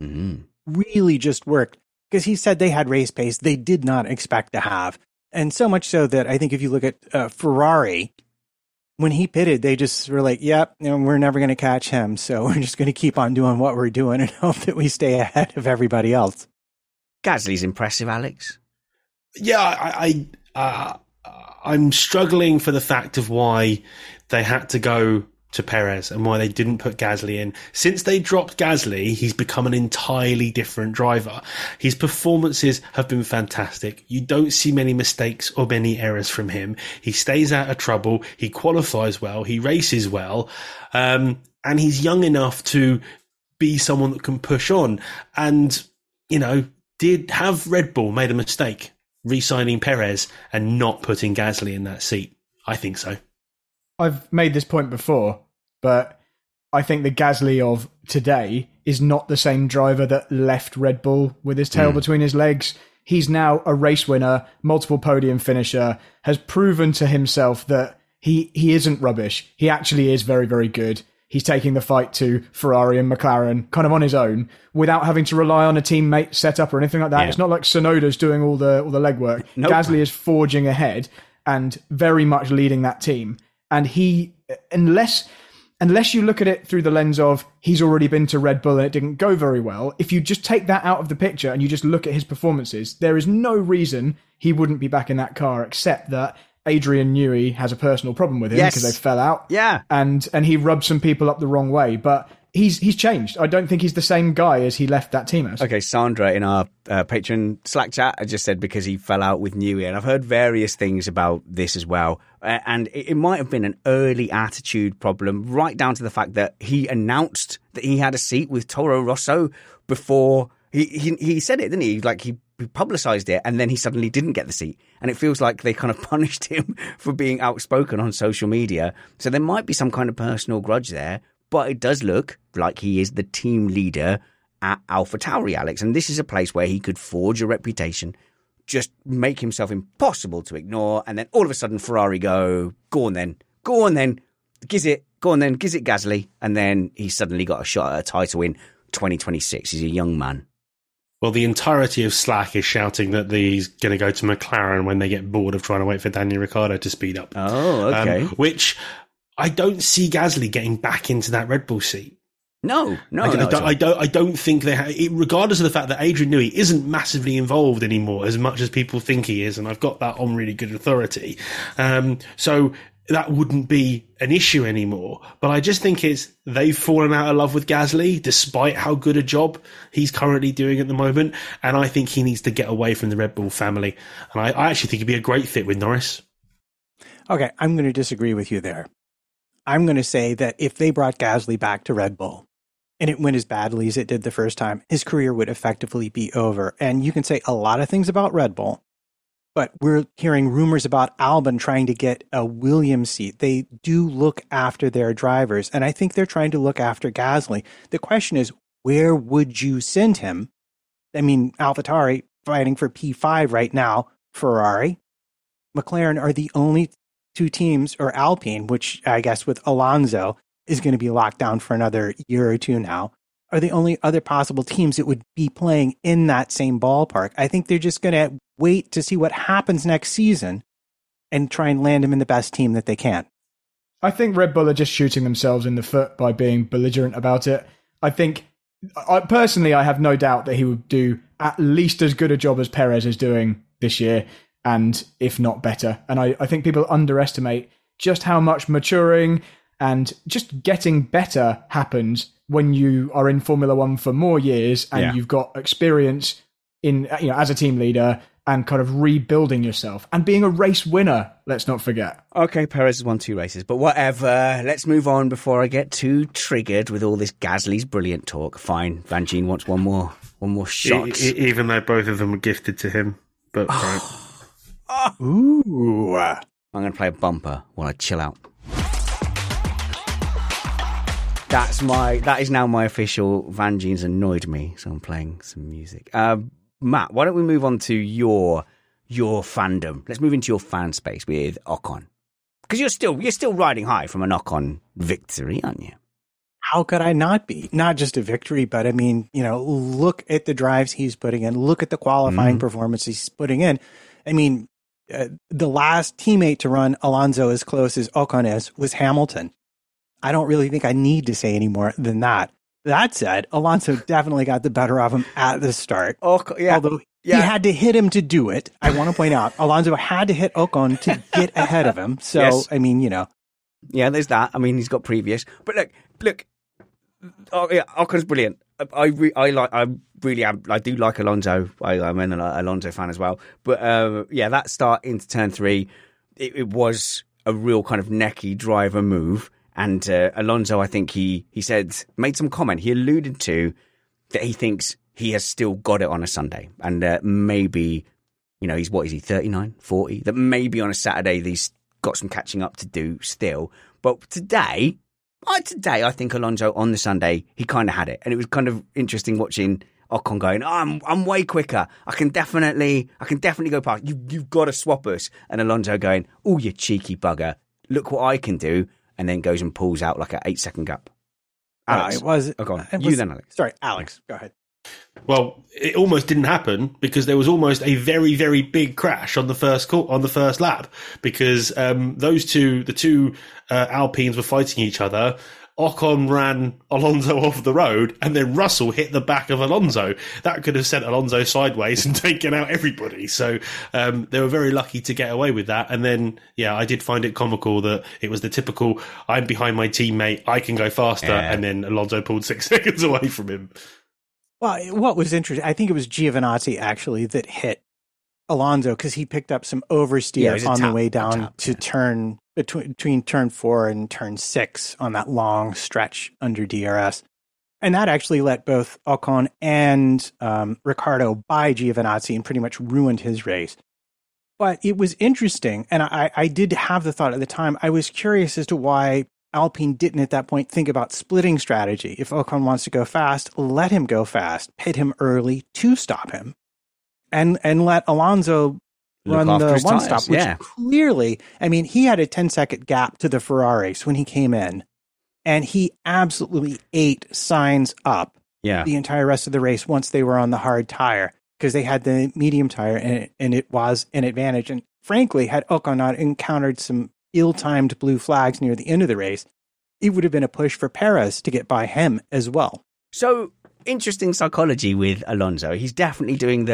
really just worked, because he said they had race pace they did not expect to have. And so much so that I think if you look at Ferrari, when he pitted, they just were like, yep, we're never going to catch him. So we're just going to keep on doing what we're doing and hope that we stay ahead of everybody else. Gasly's impressive, Alex. Yeah, I'm struggling for the fact of why they had to go to Perez and why they didn't put Gasly in. Since they dropped Gasly, he's become an entirely different driver. His performances have been fantastic. You don't see many mistakes or many errors from him. He stays out of trouble. He qualifies well. He races well. And he's young enough to be someone that can push on. And, did have Red Bull made a mistake re-signing Perez and not putting Gasly in that seat? I think so. I've made this point before, but I think the Gasly of today is not the same driver that left Red Bull with his tail between his legs. He's now a race winner, multiple podium finisher, has proven to himself that he isn't rubbish. He actually is very, very good. He's taking the fight to Ferrari and McLaren kind of on his own without having to rely on a teammate setup or anything like that. Yeah. It's not like Tsunoda's doing all the legwork. Nope. Gasly is forging ahead and very much leading that team. And he, unless you look at it through the lens of he's already been to Red Bull and it didn't go very well, if you just take that out of the picture and you just look at his performances, there is no reason he wouldn't be back in that car, except that Adrian Newey has a personal problem with him because they fell out. Yeah. And he rubbed some people up the wrong way. But he's changed. I don't think he's the same guy as he left that team as. Okay, Sandra in our Patreon Slack chat I just said because he fell out with Newey, and I've heard various things about this as well. And it might have been an early attitude problem, right down to the fact that he announced that he had a seat with Toro Rosso before he said it, didn't he? Like he publicized it, and then he suddenly didn't get the seat. And it feels like they kind of punished him for being outspoken on social media. So there might be some kind of personal grudge there. But it does look like he is the team leader at AlphaTauri, Alex. And this is a place where he could forge a reputation, just make himself impossible to ignore. And then all of a sudden, Ferrari go on then, giz it Gasly. And then he suddenly got a shot at a title in 2026. He's a young man. Well, the entirety of Slack is shouting that he's going to go to McLaren when they get bored of trying to wait for Daniel Ricciardo to speed up. Oh, okay. Which I don't see Gasly getting back into that Red Bull seat. No. I don't think they regardless of the fact that Adrian Newey isn't massively involved anymore as much as people think he is, and I've got that on really good authority. So that wouldn't be an issue anymore. But I just think they've fallen out of love with Gasly, despite how good a job he's currently doing at the moment. And I think he needs to get away from the Red Bull family. And I actually think he'd be a great fit with Norris. Okay, I'm going to disagree with you there. I'm going to say that if they brought Gasly back to Red Bull, and it went as badly as it did the first time, his career would effectively be over. And you can say a lot of things about Red Bull, but we're hearing rumors about Albon trying to get a Williams seat. They do look after their drivers, and I think they're trying to look after Gasly. The question is, where would you send him? I mean, AlphaTauri fighting for P5 right now, Ferrari, McLaren are the only two teams, or Alpine, which I guess with Alonso is going to be locked down for another year or two now, are the only other possible teams that would be playing in that same ballpark. I think they're just going to wait to see what happens next season and try and land him in the best team that they can. I think Red Bull are just shooting themselves in the foot by being belligerent about it. I think, personally, I have no doubt that he would do at least as good a job as Perez is doing this year, and if not better. And I think people underestimate just how much maturing and just getting better happens when you are in Formula One for more years and you've got experience in, as a team leader and kind of rebuilding yourself and being a race winner. Let's not forget. Okay, Perez has won 2 races, but whatever. Let's move on before I get too triggered with all this Gasly's brilliant talk. Fine, Van Gien wants one more shot. Even though both of them were gifted to him, but Ooh, I'm going to play a bumper while I chill out. That is now my official Van Gien's annoyed me, so I'm playing some music. Matt, why don't we move on to your fandom? Let's move into your fan space with Ocon, because you're still riding high from an Ocon victory, aren't you? How could I not be? Not just a victory, but I mean, look at the drives he's putting in. Look at the qualifying performance he's putting in. I mean, the last teammate to run Alonso as close as Ocon was Hamilton. I don't really think I need to say any more than that. That said, Alonso definitely got the better of him at the start. Although he had to hit him to do it. I want to point out, Alonso had to hit Ocon to get ahead of him. So, yes. I mean, Yeah, there's that. I mean, he's got previous. But look. Ocon's brilliant. I do like Alonso. I'm an Alonso fan as well. But that start into turn 3, it was a real kind of necky driver move. And Alonso, I think he made some comment. He alluded to that he thinks he has still got it on a Sunday. And maybe, he's, 39, 40? That maybe on a Saturday he's got some catching up to do still. But today, I think Alonso on the Sunday, he kind of had it. And it was kind of interesting watching Ocon going, I'm way quicker. I can definitely go past. You've got to swap us. And Alonso going, oh, you cheeky bugger. Look what I can do. And then goes and pulls out like an 8-second gap. Alex. You then, Alex. Sorry, Alex, go ahead. Well, it almost didn't happen because there was almost a very, very big crash on the first lap because the two Alpines were fighting each other. Ocon ran Alonso off the road, and then Russell hit the back of Alonso. That could have sent Alonso sideways and taken out everybody. So they were very lucky to get away with that. And then, I did find it comical that it was the typical, I'm behind my teammate, I can go faster, and then Alonso pulled 6 seconds away from him. Well, what was interesting, I think it was Giovinazzi actually that hit Alonso because he picked up some oversteer on the way down to turn between turn 4 and turn 6 on that long stretch under DRS. And that actually let both Ocon and Ricciardo by Giovinazzi and pretty much ruined his race. But it was interesting, and I did have the thought at the time, I was curious as to why Alpine didn't at that point think about splitting strategy. If Ocon wants to go fast, let him go fast, hit him early to stop him, and let Alonso run the one stop, which clearly, I mean, he had a 10-second gap to the Ferraris when he came in, and he absolutely ate Sainz up the entire rest of the race once they were on the hard tire, because they had the medium tire and it was an advantage. And frankly, had Ocon not encountered some ill-timed blue flags near the end of the race, it would have been a push for Perez to get by him as well. So, interesting psychology with Alonso. He's definitely doing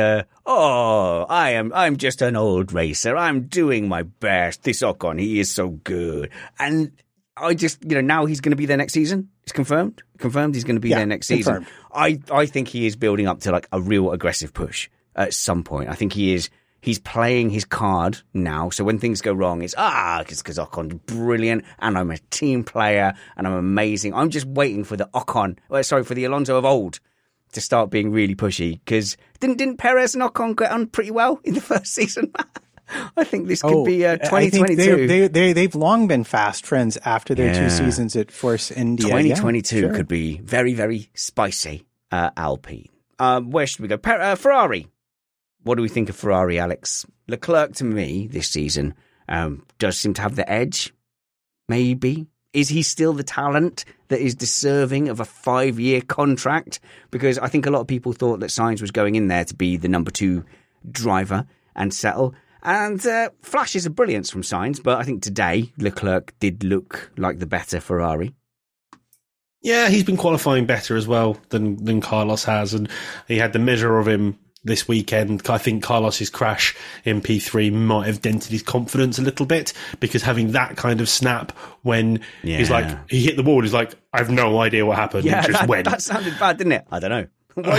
I'm just an old racer. I'm doing my best. This Ocon, he is so good. And I just, now he's going to be there next season. It's confirmed. Confirmed he's going to be there next season. I think he is building up to like a real aggressive push at some point. I think he's playing his card now. So when things go wrong, it's because Ocon's brilliant and I'm a team player and I'm amazing. I'm just waiting for the for the Alonso of old to start being really pushy. Because didn't Perez and Ocon get on pretty well in the first season? I think this could be 2022. They've long been fast friends after their 2 seasons at Force India. 2022 could be very, very spicy, Alpine. Where should we go? Ferrari. What do we think of Ferrari, Alex? Leclerc, to me, this season, does seem to have the edge. Maybe. Is he still the talent that is deserving of a 5-year contract? Because I think a lot of people thought that Sainz was going in there to be the number 2 driver and settle. And flashes of brilliance from Sainz, but I think today Leclerc did look like the better Ferrari. Yeah, he's been qualifying better as well than Carlos has, and he had the measure of him this weekend. I think Carlos's crash in P3 might have dented his confidence a little bit, because having that kind of snap when he's like, he hit the wall, he's like, I have no idea what happened. Yeah, went. That sounded bad, didn't it? I don't know.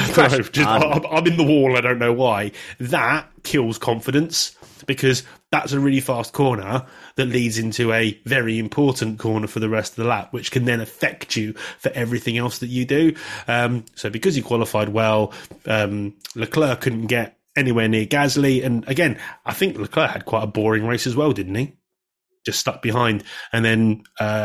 I'm in the wall, I don't know why. That kills confidence, because that's a really fast corner that leads into a very important corner for the rest of the lap, which can then affect you for everything else that you do. So because he qualified well, Leclerc couldn't get anywhere near Gasly. And again, I think Leclerc had quite a boring race as well, didn't he? Just stuck behind. And then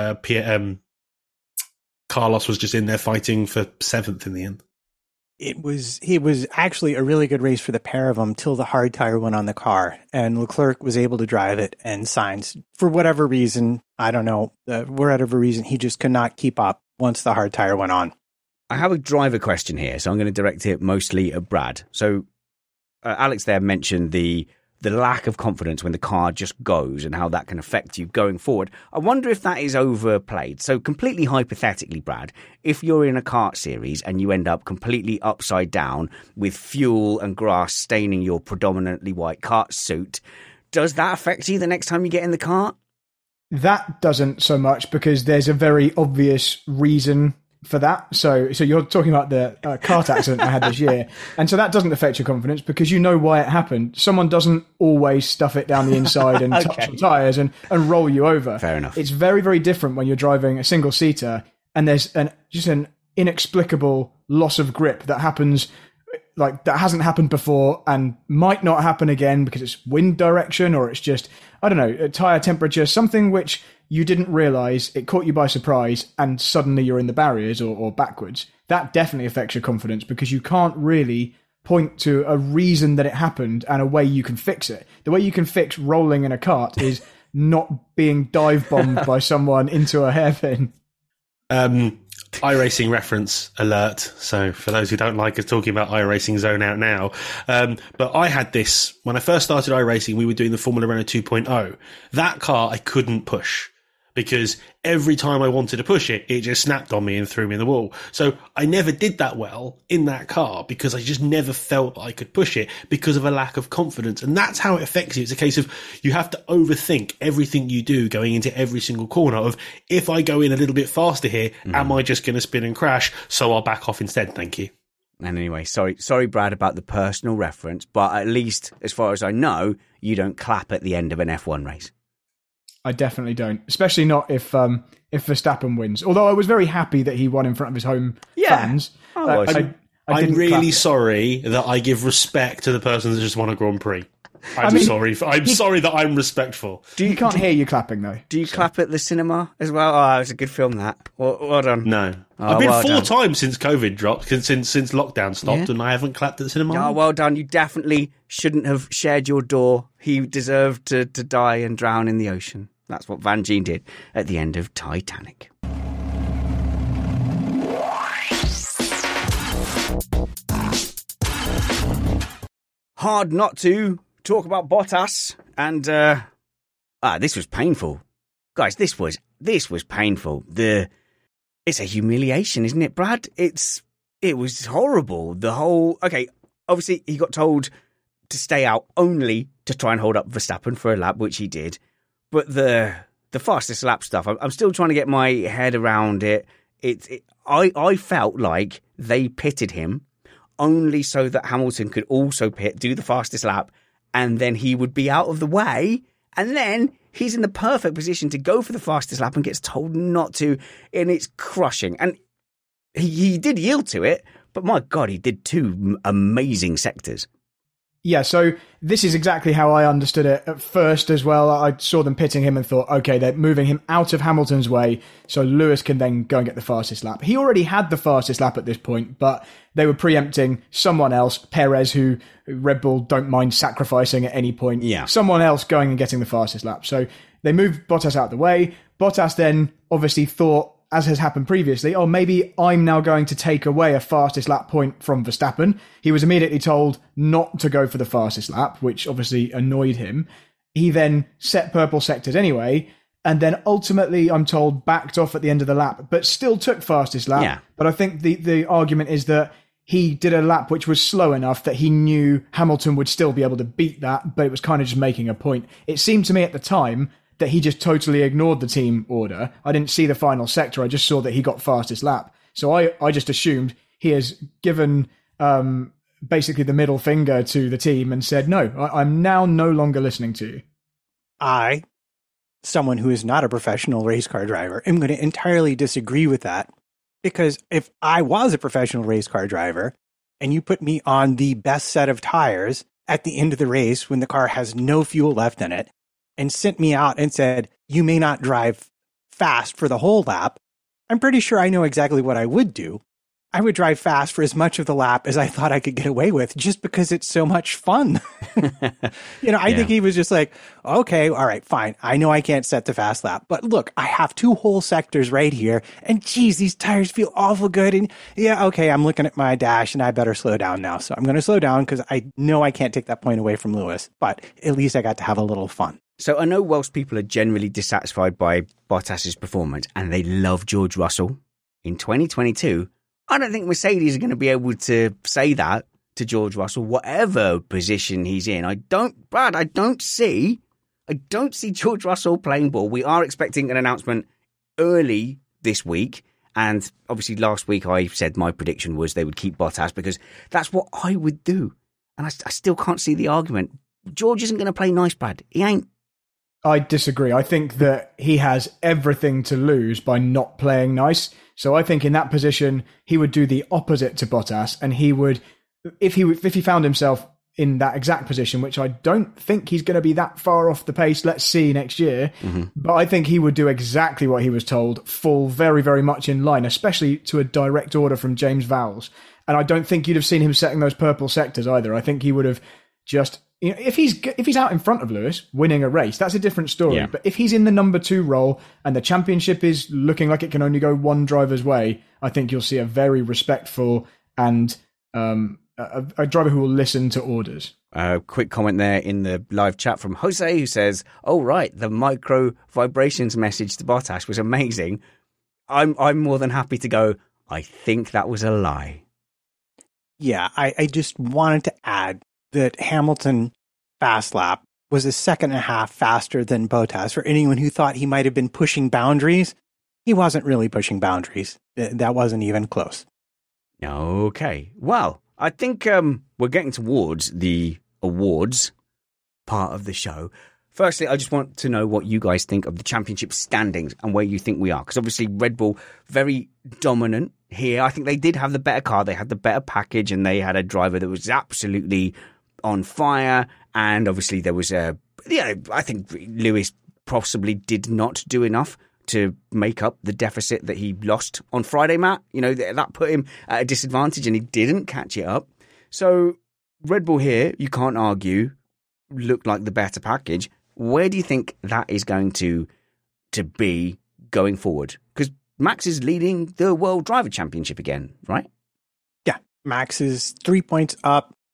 Carlos was just in there fighting for 7th in the end. It was actually a really good race for the pair of them till the hard tire went on the car, and Leclerc was able to drive it, and Sainz, for whatever reason, I don't know, whatever reason, he just could not keep up once the hard tire went on. I have a driver question here, so I'm going to direct it mostly at Brad. So Alex there mentioned the lack of confidence when the car just goes and how that can affect you going forward. I wonder if that is overplayed. So completely hypothetically, Brad, if you're in a kart series and you end up completely upside down with fuel and grass staining your predominantly white kart suit, does that affect you the next time you get in the kart? That doesn't so much, because there's a very obvious reason for that. So you're talking about the kart accident I had this year. And so that doesn't affect your confidence, because you know why it happened. Someone doesn't always stuff it down the inside and touch your tyres and roll you over. Fair enough. It's very, very different when you're driving a single-seater and there's just an inexplicable loss of grip that happens, like that hasn't happened before and might not happen again because it's wind direction, or it's just, I don't know, tyre temperature, something which you didn't realise, it caught you by surprise, and suddenly you're in the barriers or backwards. That definitely affects your confidence, because you can't really point to a reason that it happened and a way you can fix it. The way you can fix rolling in a kart is not being dive bombed by someone into a hairpin. iRacing reference alert. So for those who don't like us talking about iRacing, zone out now. But I had this when I first started iRacing. We were doing the Formula Renault 2.0. That car I couldn't push, because every time I wanted to push it, it just snapped on me and threw me in the wall. So I never did that well in that car, because I just never felt I could push it because of a lack of confidence. And that's how it affects you. It's a case of you have to overthink everything you do going into every single corner of, if I go in a little bit faster here, am I just going to spin and crash? So I'll back off instead. Thank you. And anyway, sorry, Brad, about the personal reference, but at least as far as I know, you don't clap at the end of an F1 race. I definitely don't, especially not if Verstappen wins. Although I was very happy that he won in front of his home fans. I'm really sorry that I give respect to the person that just won a Grand Prix. I'm sorry that I'm respectful. You can't hear you clapping though. Do you clap at the cinema as well? Oh, it was a good film, that. Well done. No. I've been 4 times since COVID dropped, since lockdown stopped, and I haven't clapped at the cinema. Oh, well done. You definitely shouldn't have shared your door. He deserved to die and drown in the ocean. That's what Van Gien did at the end of Titanic. hard not to talk about Bottas. And this was painful. Guys, this was painful. It's a humiliation, isn't it, Brad? It was horrible. Obviously he got told to stay out only to try and hold up Verstappen for a lap, which he did. But the fastest lap stuff, I'm still trying to get my head around it. I felt like they pitted him only so that Hamilton could also do the fastest lap, and then he would be out of the way, and then he's in the perfect position to go for the fastest lap and gets told not to, and it's crushing. And he did yield to it, but my God, he did 2 amazing sectors. Yeah, so this is exactly how I understood it at first as well. I saw them pitting him and thought, okay, they're moving him out of Hamilton's way so Lewis can then go and get the fastest lap. He already had the fastest lap at this point, but they were preempting someone else, Perez, who Red Bull don't mind sacrificing at any point. Yeah. Someone else going and getting the fastest lap. So they moved Bottas out of the way. Bottas then obviously thought, as has happened previously, maybe I'm now going to take away a fastest lap point from Verstappen. He was immediately told not to go for the fastest lap, which obviously annoyed him. He then set purple sectors anyway, and then ultimately, I'm told, backed off at the end of the lap, but still took fastest lap. Yeah. But I think the argument is that he did a lap which was slow enough that he knew Hamilton would still be able to beat that, but it was kind of just making a point. It seemed to me at the time that he just totally ignored the team order. I didn't see the final sector. I just saw that he got fastest lap. So I just assumed he has given basically the middle finger to the team and said, no, I'm now no longer listening to you. I, someone who is not a professional race car driver, am going to entirely disagree with that. Because if I was a professional race car driver and you put me on the best set of tires at the end of the race when the car has no fuel left in it, and sent me out and said, you may not drive fast for the whole lap, I'm pretty sure I know exactly what I would do. I would drive fast for as much of the lap as I thought I could get away with, just because it's so much fun. I think he was just like, okay, all right, fine. I know I can't set the fast lap, but look, I have 2 whole sectors right here, and geez, these tires feel awful good. And yeah, okay, I'm looking at my dash and I better slow down now. So I'm going to slow down because I know I can't take that point away from Lewis, but at least I got to have a little fun. So I know Welsh people are generally dissatisfied by Bottas's performance and they love George Russell. In 2022, I don't think Mercedes are going to be able to say that to George Russell, whatever position he's in. I don't see George Russell playing ball. We are expecting an announcement early this week. And obviously last week I said my prediction was they would keep Bottas because that's what I would do. And I still can't see the argument. George isn't going to play nice, Brad. He ain't. I disagree. I think that he has everything to lose by not playing nice. So I think in that position, he would do the opposite to Bottas, and he would, if he found himself in that exact position, which I don't think he's going to be that far off the pace. Let's see next year. Mm-hmm. But I think he would do exactly what he was told, fall very, very much in line, especially to a direct order from James Vowles. And I don't think you'd have seen him setting those purple sectors either. I think he would have just... if he's out in front of Lewis winning a race, that's a different story. Yeah. But if he's in the number 2 role and the championship is looking like it can only go one driver's way, I think you'll see a very respectful and a driver who will listen to orders. Quick comment there in the live chat from Jose, who says, "Oh right, the micro vibrations message to Bottas was amazing." I'm more than happy to go, I think that was a lie. Yeah, I just wanted to add that Hamilton fast lap was a second and a half faster than Bottas. For anyone who thought he might have been pushing boundaries, he wasn't really pushing boundaries. That wasn't even close. Okay. Well, I think we're getting towards the awards part of the show. Firstly, I just want to know what you guys think of the championship standings and where you think we are. Because obviously Red Bull, very dominant here. I think they did have the better car. They had the better package and they had a driver that was absolutely on fire. And obviously there was I think Lewis possibly did not do enough to make up the deficit that he lost on Friday, Matt. That put him at a disadvantage and he didn't catch it up. So Red Bull here, you can't argue, looked like the better package. Where do you think that is going to be going forward? Because Max is leading the World Driver Championship again, right? Yeah, Max is 3 points up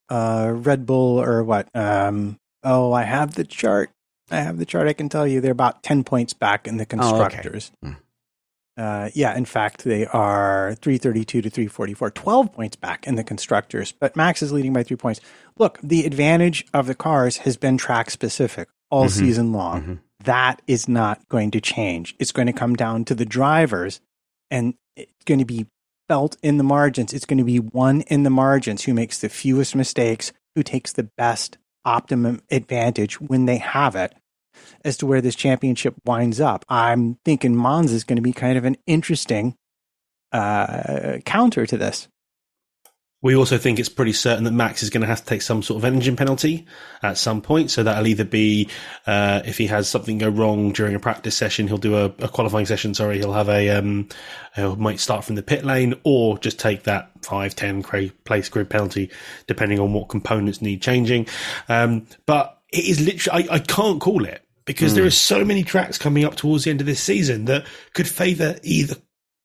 Red Bull or what? I have the chart. I can tell you they're about 10 points back in the constructors. Oh, okay. In fact, they are 332 to 344, 12 points back in the constructors, but Max is leading by 3 points. Look, the advantage of the cars has been track specific all season long. Mm-hmm. That is not going to change. It's going to come down to the drivers, and it's going to be felt in the margins. It's going to be won in the margins who makes the fewest mistakes, who takes the best optimum advantage when they have it. As to where this championship winds up, I'm thinking Monza is going to be kind of an interesting counter to this. We also think it's pretty certain that Max is going to have to take some sort of engine penalty at some point. So that'll either be if he has something go wrong during a practice session, he'll do a qualifying session. Sorry, he'll have he might start from the pit lane, or just take that 5-10 place grid penalty, depending on what components need changing. But it is literally, I can't call it, because there are so many tracks coming up towards the end of this season that could favour either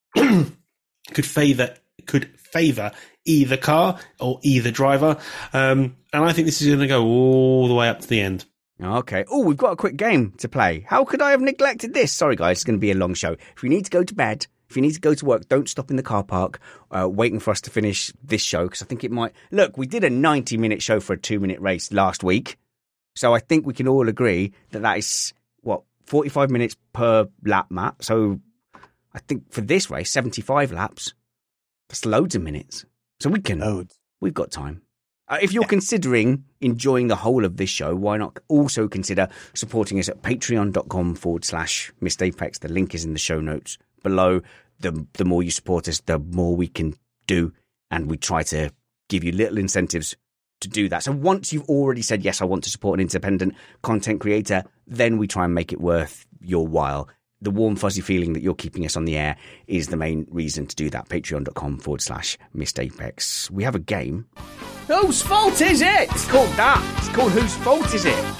either car or either driver. And I think this is going to go all the way up to the end. Okay. Oh, we've got a quick game to play. How could I have neglected this? Sorry, guys, it's going to be a long show. If you need to go to bed, if you need to go to work, don't stop in the car park waiting for us to finish this show, because I think it might... Look, we did a 90-minute show for a 2-minute race last week, so I think we can all agree that is, 45 minutes per lap, Matt. So I think for this race, 75 laps, that's loads of minutes. So we can, we've got time. If you're considering enjoying the whole of this show, why not also consider supporting us at patreon.com/Missed Apex. The link is in the show notes below. The more you support us, the more we can do. And we try to give you little incentives to do that. So once you've already said, yes, I want to support an independent content creator, then we try and make it worth your while. The warm, fuzzy feeling that you're keeping us on the air is the main reason to do that. Patreon.com/Missed Apex. We have a game. Whose fault is it? It's called that. It's called Whose Fault Is It?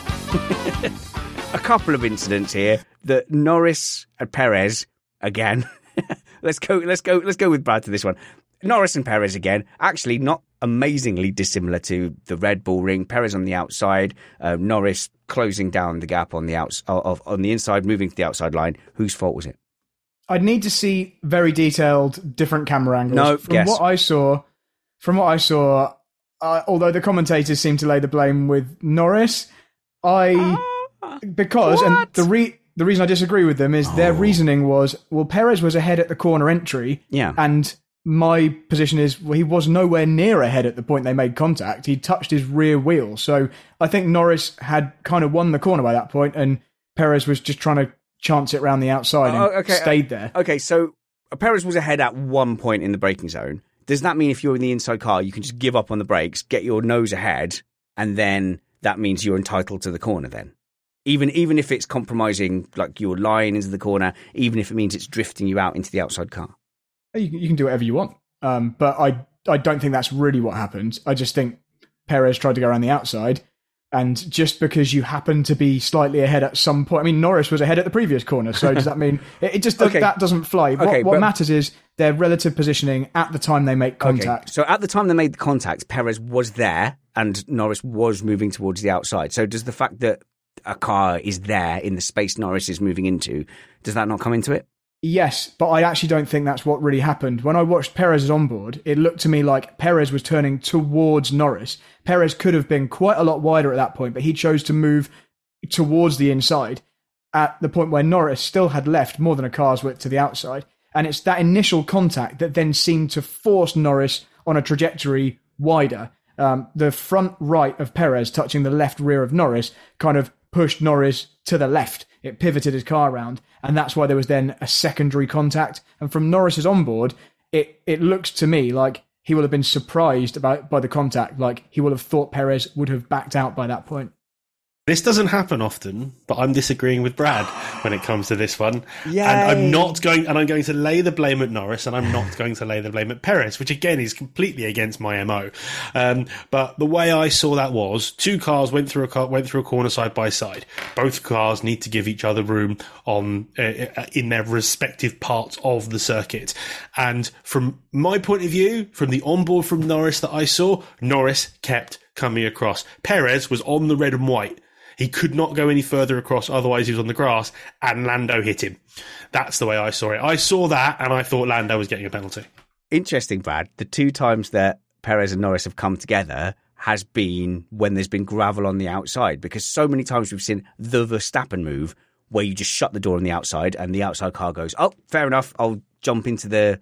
A couple of incidents here that Norris and Perez again. Let's go with Brad to this one. Norris and Perez again. Actually, not amazingly dissimilar to the Red Bull ring. Perez on the outside, Norris closing down the gap on the on the inside, moving to the outside line. Whose fault was it? I'd need to see very detailed, different camera angles. From what I saw, although the commentators seem to lay the blame with Norris, the reason I disagree with them is their reasoning was, well, Perez was ahead at the corner entry, and my position is, well, he was nowhere near ahead at the point they made contact. He touched his rear wheel. So I think Norris had kind of won the corner by that point, and Perez was just trying to chance it around the outside and stayed there. Okay, so Perez was ahead at one point in the braking zone. Does that mean if you're in the inside car, you can just give up on the brakes, get your nose ahead, and then that means you're entitled to the corner then? Even if it's compromising, like you're lying into the corner, even if it means it's drifting you out into the outside car? You can do whatever you want. But I don't think that's really what happened. I just think Perez tried to go around the outside, and just because you happen to be slightly ahead at some point... I mean, Norris was ahead at the previous corner, so does that mean... It just that doesn't fly. What matters is their relative positioning at the time they make contact. Okay. So at the time they made the contact, Perez was there, and Norris was moving towards the outside. So does the fact that a car is there in the space Norris is moving into, does that not come into it? Yes, but I actually don't think that's what really happened. When I watched Perez's onboard, it looked to me like Perez was turning towards Norris. Perez could have been quite a lot wider at that point, but he chose to move towards the inside at the point where Norris still had left more than a car's width to the outside. And it's that initial contact that then seemed to force Norris on a trajectory wider. The front right of Perez touching the left rear of Norris kind of pushed Norris to the left. It pivoted his car around, and that's why there was then a secondary contact. And from Norris's onboard, it looks to me like he will have been surprised by the contact, like he will have thought Perez would have backed out by that point. This doesn't happen often, but I'm disagreeing with Brad when it comes to this one. Yay. And I'm going to lay the blame at Norris, and I'm not going to lay the blame at Perez, which again is completely against my MO. But the way I saw that was two cars went through a corner side by side. Both cars need to give each other room in their respective parts of the circuit. And from my point of view, from the onboard from Norris that I saw, Norris kept coming across. Perez was on the red and white. He could not go any further across, otherwise he was on the grass, and Lando hit him. That's the way I saw it. I saw that, and I thought Lando was getting a penalty. Interesting, Brad. The 2 times that Perez and Norris have come together has been when there's been gravel on the outside, because so many times we've seen the Verstappen move where you just shut the door on the outside and the outside car goes, oh, fair enough, I'll jump into the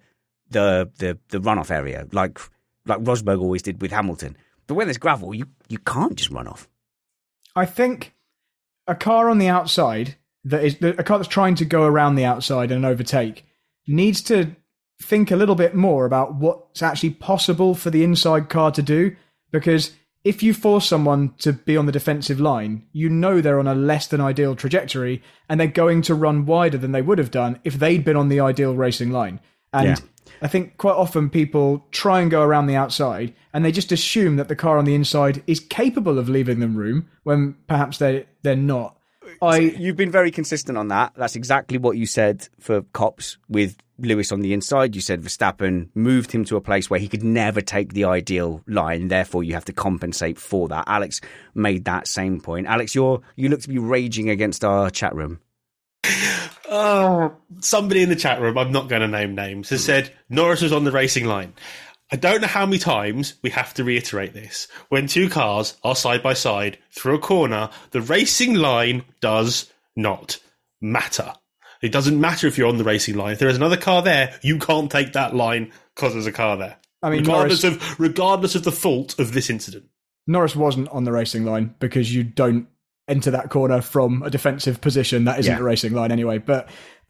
runoff area, like Rosberg always did with Hamilton. But when there's gravel, you can't just run off. I think a car on the outside, a car that's trying to go around the outside and overtake, needs to think a little bit more about what's actually possible for the inside car to do, because if you force someone to be on the defensive line, you know they're on a less than ideal trajectory and they're going to run wider than they would have done if they'd been on the ideal racing line. And I think quite often people try and go around the outside and they just assume that the car on the inside is capable of leaving them room when perhaps they're not. You've been very consistent on that. That's exactly what you said for Copse with Lewis on the inside. You said Verstappen moved him to a place where he could never take the ideal line. Therefore, you have to compensate for that. Alex made that same point. Alex, you look to be raging against our chat room. Oh, somebody in the chat room, I'm not going to name names, has said Norris was on the racing line. I don't know how many times we have to reiterate this. When 2 cars are side by side through a corner, the racing line does not matter. It doesn't matter if you're on the racing line. If there is another car there, you can't take that line because there's a car there. I mean, regardless of the fault of this incident. Norris wasn't on the racing line because you don't enter that corner from a defensive position. That isn't a racing line anyway. But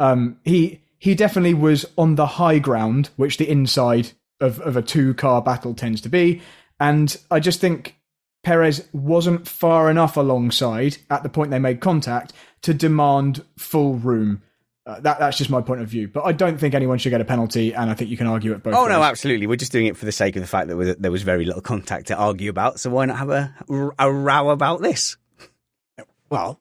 he definitely was on the high ground, which the inside of a 2-car battle tends to be. And I just think Perez wasn't far enough alongside at the point they made contact to demand full room. That's just my point of view. But I don't think anyone should get a penalty, and I think you can argue it both ways. No, absolutely. We're just doing it for the sake of the fact that there was very little contact to argue about, so why not have a row about this? Well,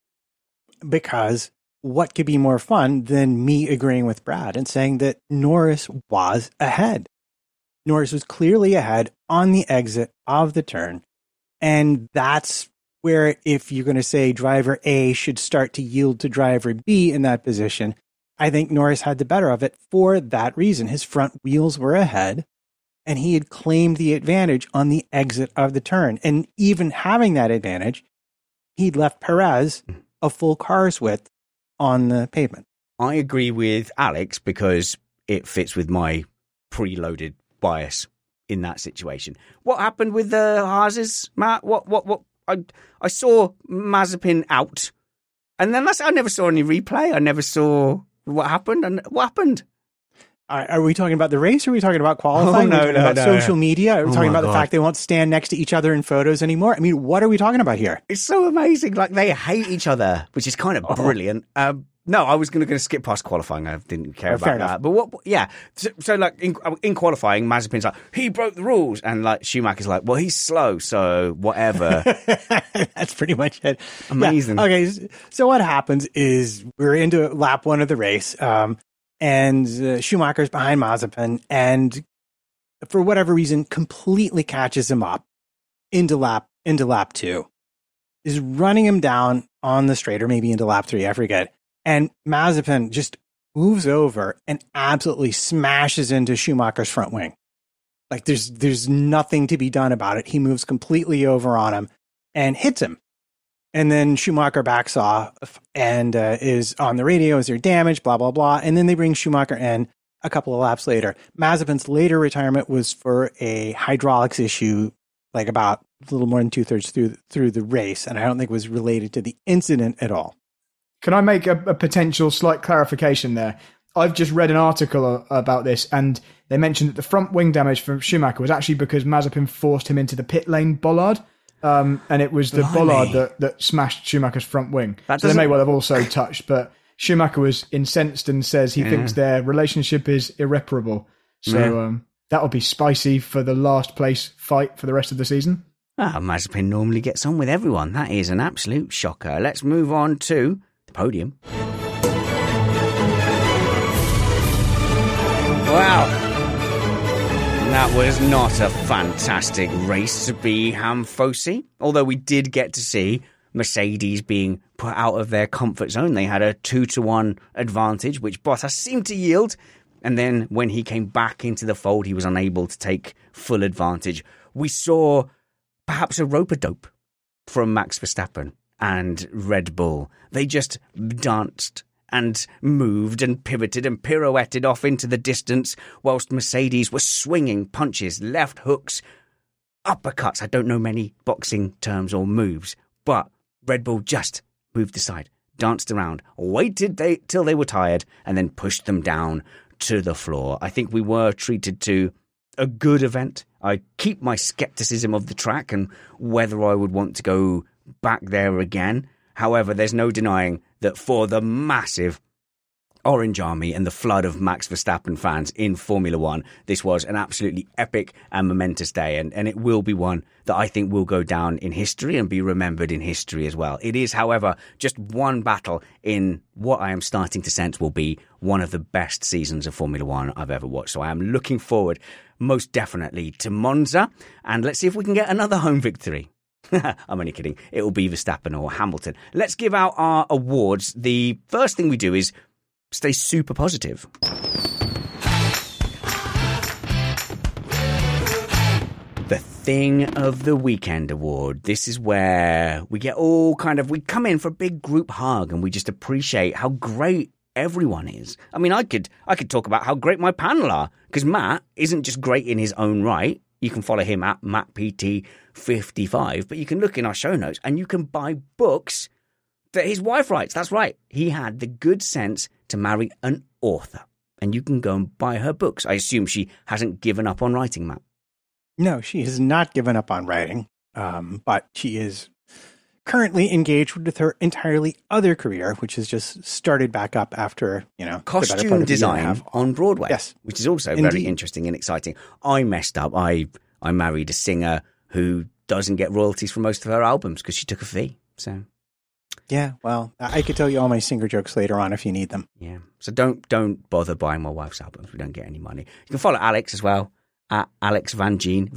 because what could be more fun than me agreeing with Brad and saying that Norris was ahead? Norris was clearly ahead on the exit of the turn, and that's where, if you're going to say driver A should start to yield to driver B in that position, I think Norris had the better of it for that reason. His front wheels were ahead, and he had claimed the advantage on the exit of the turn. And even having that advantage, he'd left Perez a full car's width on the pavement. I agree with Alex because it fits with my preloaded bias in that situation. What happened with the Haases, Matt? What? I saw Mazepin out, and then I never saw any replay. I never saw what happened. And what happened? Are we talking about the race, or are we talking about qualifying? Oh, no, social media? Are we talking about the fact they won't stand next to each other in photos anymore? I mean, what are we talking about here? It's so amazing. Like, they hate each other, which is kind of brilliant. No, I was going to skip past qualifying. I didn't care about that. But what? Yeah. So like in qualifying, Mazepin's like, he broke the rules, and like Schumacher's like, well, he's slow, so whatever. That's pretty much it. Amazing. Yeah. Okay. So what happens is we're into lap 1 of the race, and Schumacher's behind Mazepin, and for whatever reason, completely catches him up into lap 2, is running him down on the straight, or maybe into lap 3, I forget. And Mazepin just moves over and absolutely smashes into Schumacher's front wing. Like there's nothing to be done about it. He moves completely over on him and hits him. And then Schumacher backs off and is on the radio. Is there damage? Blah, blah, blah. And then they bring Schumacher in a couple of laps later. Mazepin's later retirement was for a hydraulics issue, like about a little more than 2/3 through the race. And I don't think it was related to the incident at all. Can I make a potential slight clarification there? I've just read an article about this, and they mentioned that the front wing damage from Schumacher was actually because Mazepin forced him into the pit lane bollard, and it was the bollard that smashed Schumacher's front wing. So they may well have also touched, but Schumacher was incensed and says he thinks their relationship is irreparable. So that'll be spicy for the last place fight for the rest of the season. Mazepin normally gets on with everyone. That is an absolute shocker. Let's move on to podium. Wow. That was not a fantastic race to be Hamfosi, although we did get to see Mercedes being put out of their comfort zone. They had a 2-1 advantage, which Bottas seemed to yield. And then when he came back into the fold, he was unable to take full advantage. We saw perhaps a rope-a-dope from Max Verstappen and Red Bull. They just danced and moved and pivoted and pirouetted off into the distance, whilst Mercedes was swinging punches, left hooks, uppercuts. I don't know many boxing terms or moves, but Red Bull just moved aside, danced around, waited till they were tired, and then pushed them down to the floor. I think we were treated to a good event. I keep my skepticism of the track and whether I would want to go back there again. However, there's no denying that for the massive Orange Army and the flood of Max Verstappen fans in Formula One, this was an absolutely epic and momentous day, and it will be one that I think will go down in history and be remembered in history as well. It is, however, just one battle in what I am starting to sense will be one of the best seasons of Formula One I've ever watched. So I am looking forward most definitely to Monza, and let's see if we can get another home victory. I'm only kidding. It will be Verstappen or Hamilton. Let's give out our awards. The first thing we do is stay super positive. The Thing of the Weekend award. This is where we get all we come in for a big group hug and we just appreciate how great everyone is. I mean, I could talk about how great my panel are, because Matt isn't just great in his own right. You can follow him at MattPT55, but you can look in our show notes and you can buy books that his wife writes. That's right. He had the good sense to marry an author, and you can go and buy her books. I assume she hasn't given up on writing, Matt. No, she has not given up on writing, but she is currently engaged with her entirely other career, which has just started back up after, costume design on Broadway. Yes, which is also very interesting and exciting. I messed up. I married a singer who doesn't get royalties for most of her albums because she took a fee. So, yeah, well, I could tell you all my singer jokes later on if you need them. Yeah, so don't bother buying my wife's albums. We don't get any money. You can follow Alex as well. At Alex Vangeen,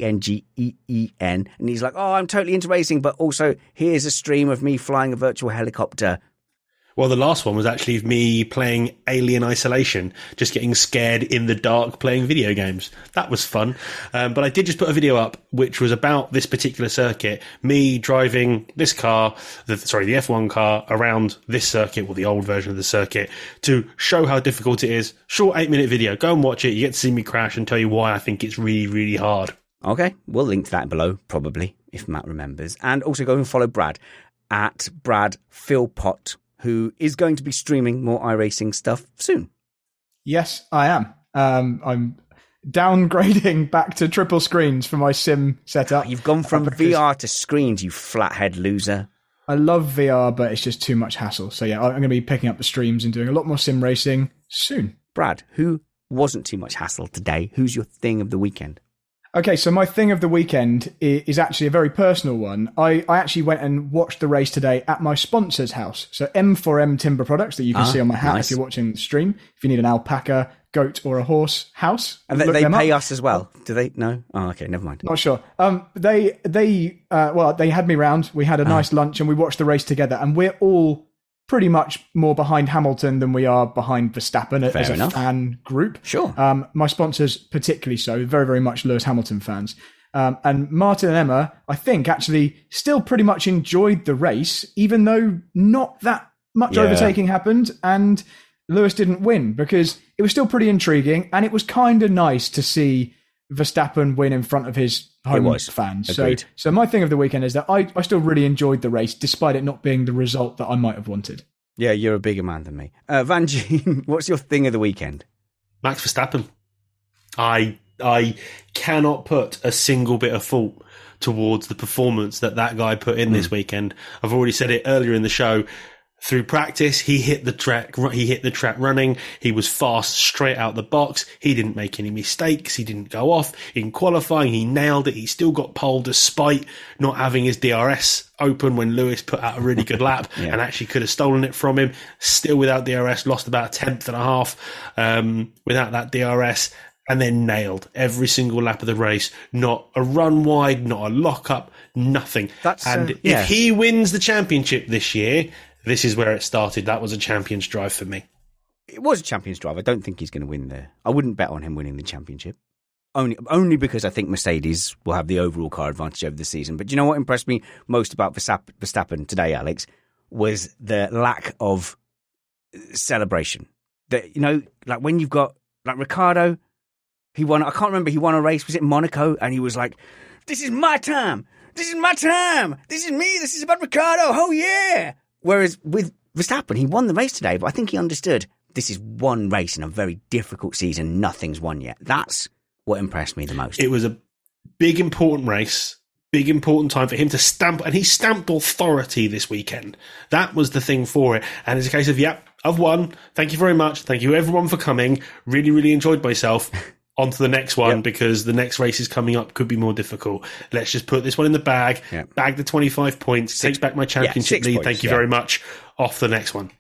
Vangeen, and he's like, oh, I'm totally into racing, but also here's a stream of me flying a virtual helicopter. Well, the last one was actually me playing Alien Isolation, just getting scared in the dark playing video games. That was fun. But I did just put a video up, which was about this particular circuit, me driving this car, the F1 car, around this circuit, or the old version of the circuit, to show how difficult it is. Short 8-minute video. Go and watch it. You get to see me crash and tell you why I think it's really, really hard. Okay, we'll link to that below, probably, if Matt remembers. And also go and follow Brad, at Brad Philpott, who is going to be streaming more iRacing stuff soon. Yes, I am. I'm downgrading back to triple screens for my sim setup. You've gone from VR to screens, you flathead loser. I love VR, but it's just too much hassle. So yeah, I'm going to be picking up the streams and doing a lot more sim racing soon. Brad, who wasn't too much hassle today? Who's your thing of the weekend? Okay, so my thing of the weekend is actually a very personal one. I actually went and watched the race today at my sponsor's house. So M4M Timber Products that you can see on my hat if you're watching the stream. If you need an alpaca, goat or a horse house. And they pay us as well. Do they? No? Oh, okay, never mind. Not sure. They had me round. We had a nice lunch and we watched the race together, and we're all pretty much more behind Hamilton than we are behind Verstappen as a fan group. Sure. My sponsors particularly so, very, very much Lewis Hamilton fans. And Martin and Emma, I think, actually still pretty much enjoyed the race, even though not that much overtaking happened and Lewis didn't win, because it was still pretty intriguing and it was kind of nice to see Verstappen win in front of his home fans. So my thing of the weekend is that I still really enjoyed the race, despite it not being the result that I might have wanted. Yeah, you're a bigger man than me. Vangeen, what's your thing of the weekend? Max Verstappen. I cannot put a single bit of fault towards the performance that guy put in this weekend. I've already said it earlier in the show. Through practice, he hit the track running. He was fast straight out the box. He didn't make any mistakes. He didn't go off. In qualifying, he nailed it. He still got pole despite not having his DRS open when Lewis put out a really good lap and actually could have stolen it from him. Still without DRS, lost about a tenth and a half without that DRS. and they're nailed every single lap of the race. Not a run wide, not a lock up, nothing. If he wins the championship this year, this is where it started. That was a champion's drive for me. It was a champion's drive. I don't think he's going to win there. I wouldn't bet on him winning the championship. Only because I think Mercedes will have the overall car advantage over the season. But do you know what impressed me most about Verstappen today, Alex, was the lack of celebration. Like when you've got, like Ricciardo, he won a race, was it Monaco? And he was like, this is my time. This is my time. This is me. This is about Ricciardo. Oh, yeah. Whereas with Verstappen, he won the race today, but I think he understood this is one race in a very difficult season. Nothing's won yet. That's what impressed me the most. It was a big, important race, big, important time for him to stamp, and he stamped authority this weekend. That was the thing for it. And it's a case of, I've won. Thank you very much. Thank you, everyone, for coming. Really, really enjoyed myself. On to the next one, because the next race is coming up, could be more difficult. Let's just put this one in the bag, bag the 25 points, take back my championship lead. Thank you very much. Off the next one.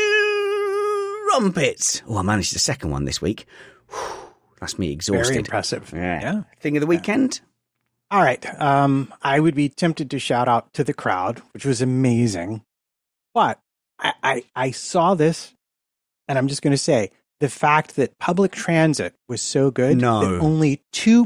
Trumpets. Oh, I managed the second one this week. That's me exhausted. Very impressive. Yeah. Thing of the weekend. All right. I would be tempted to shout out to the crowd, which was amazing. But I saw this, and I'm just going to say, the fact that public transit was so good that only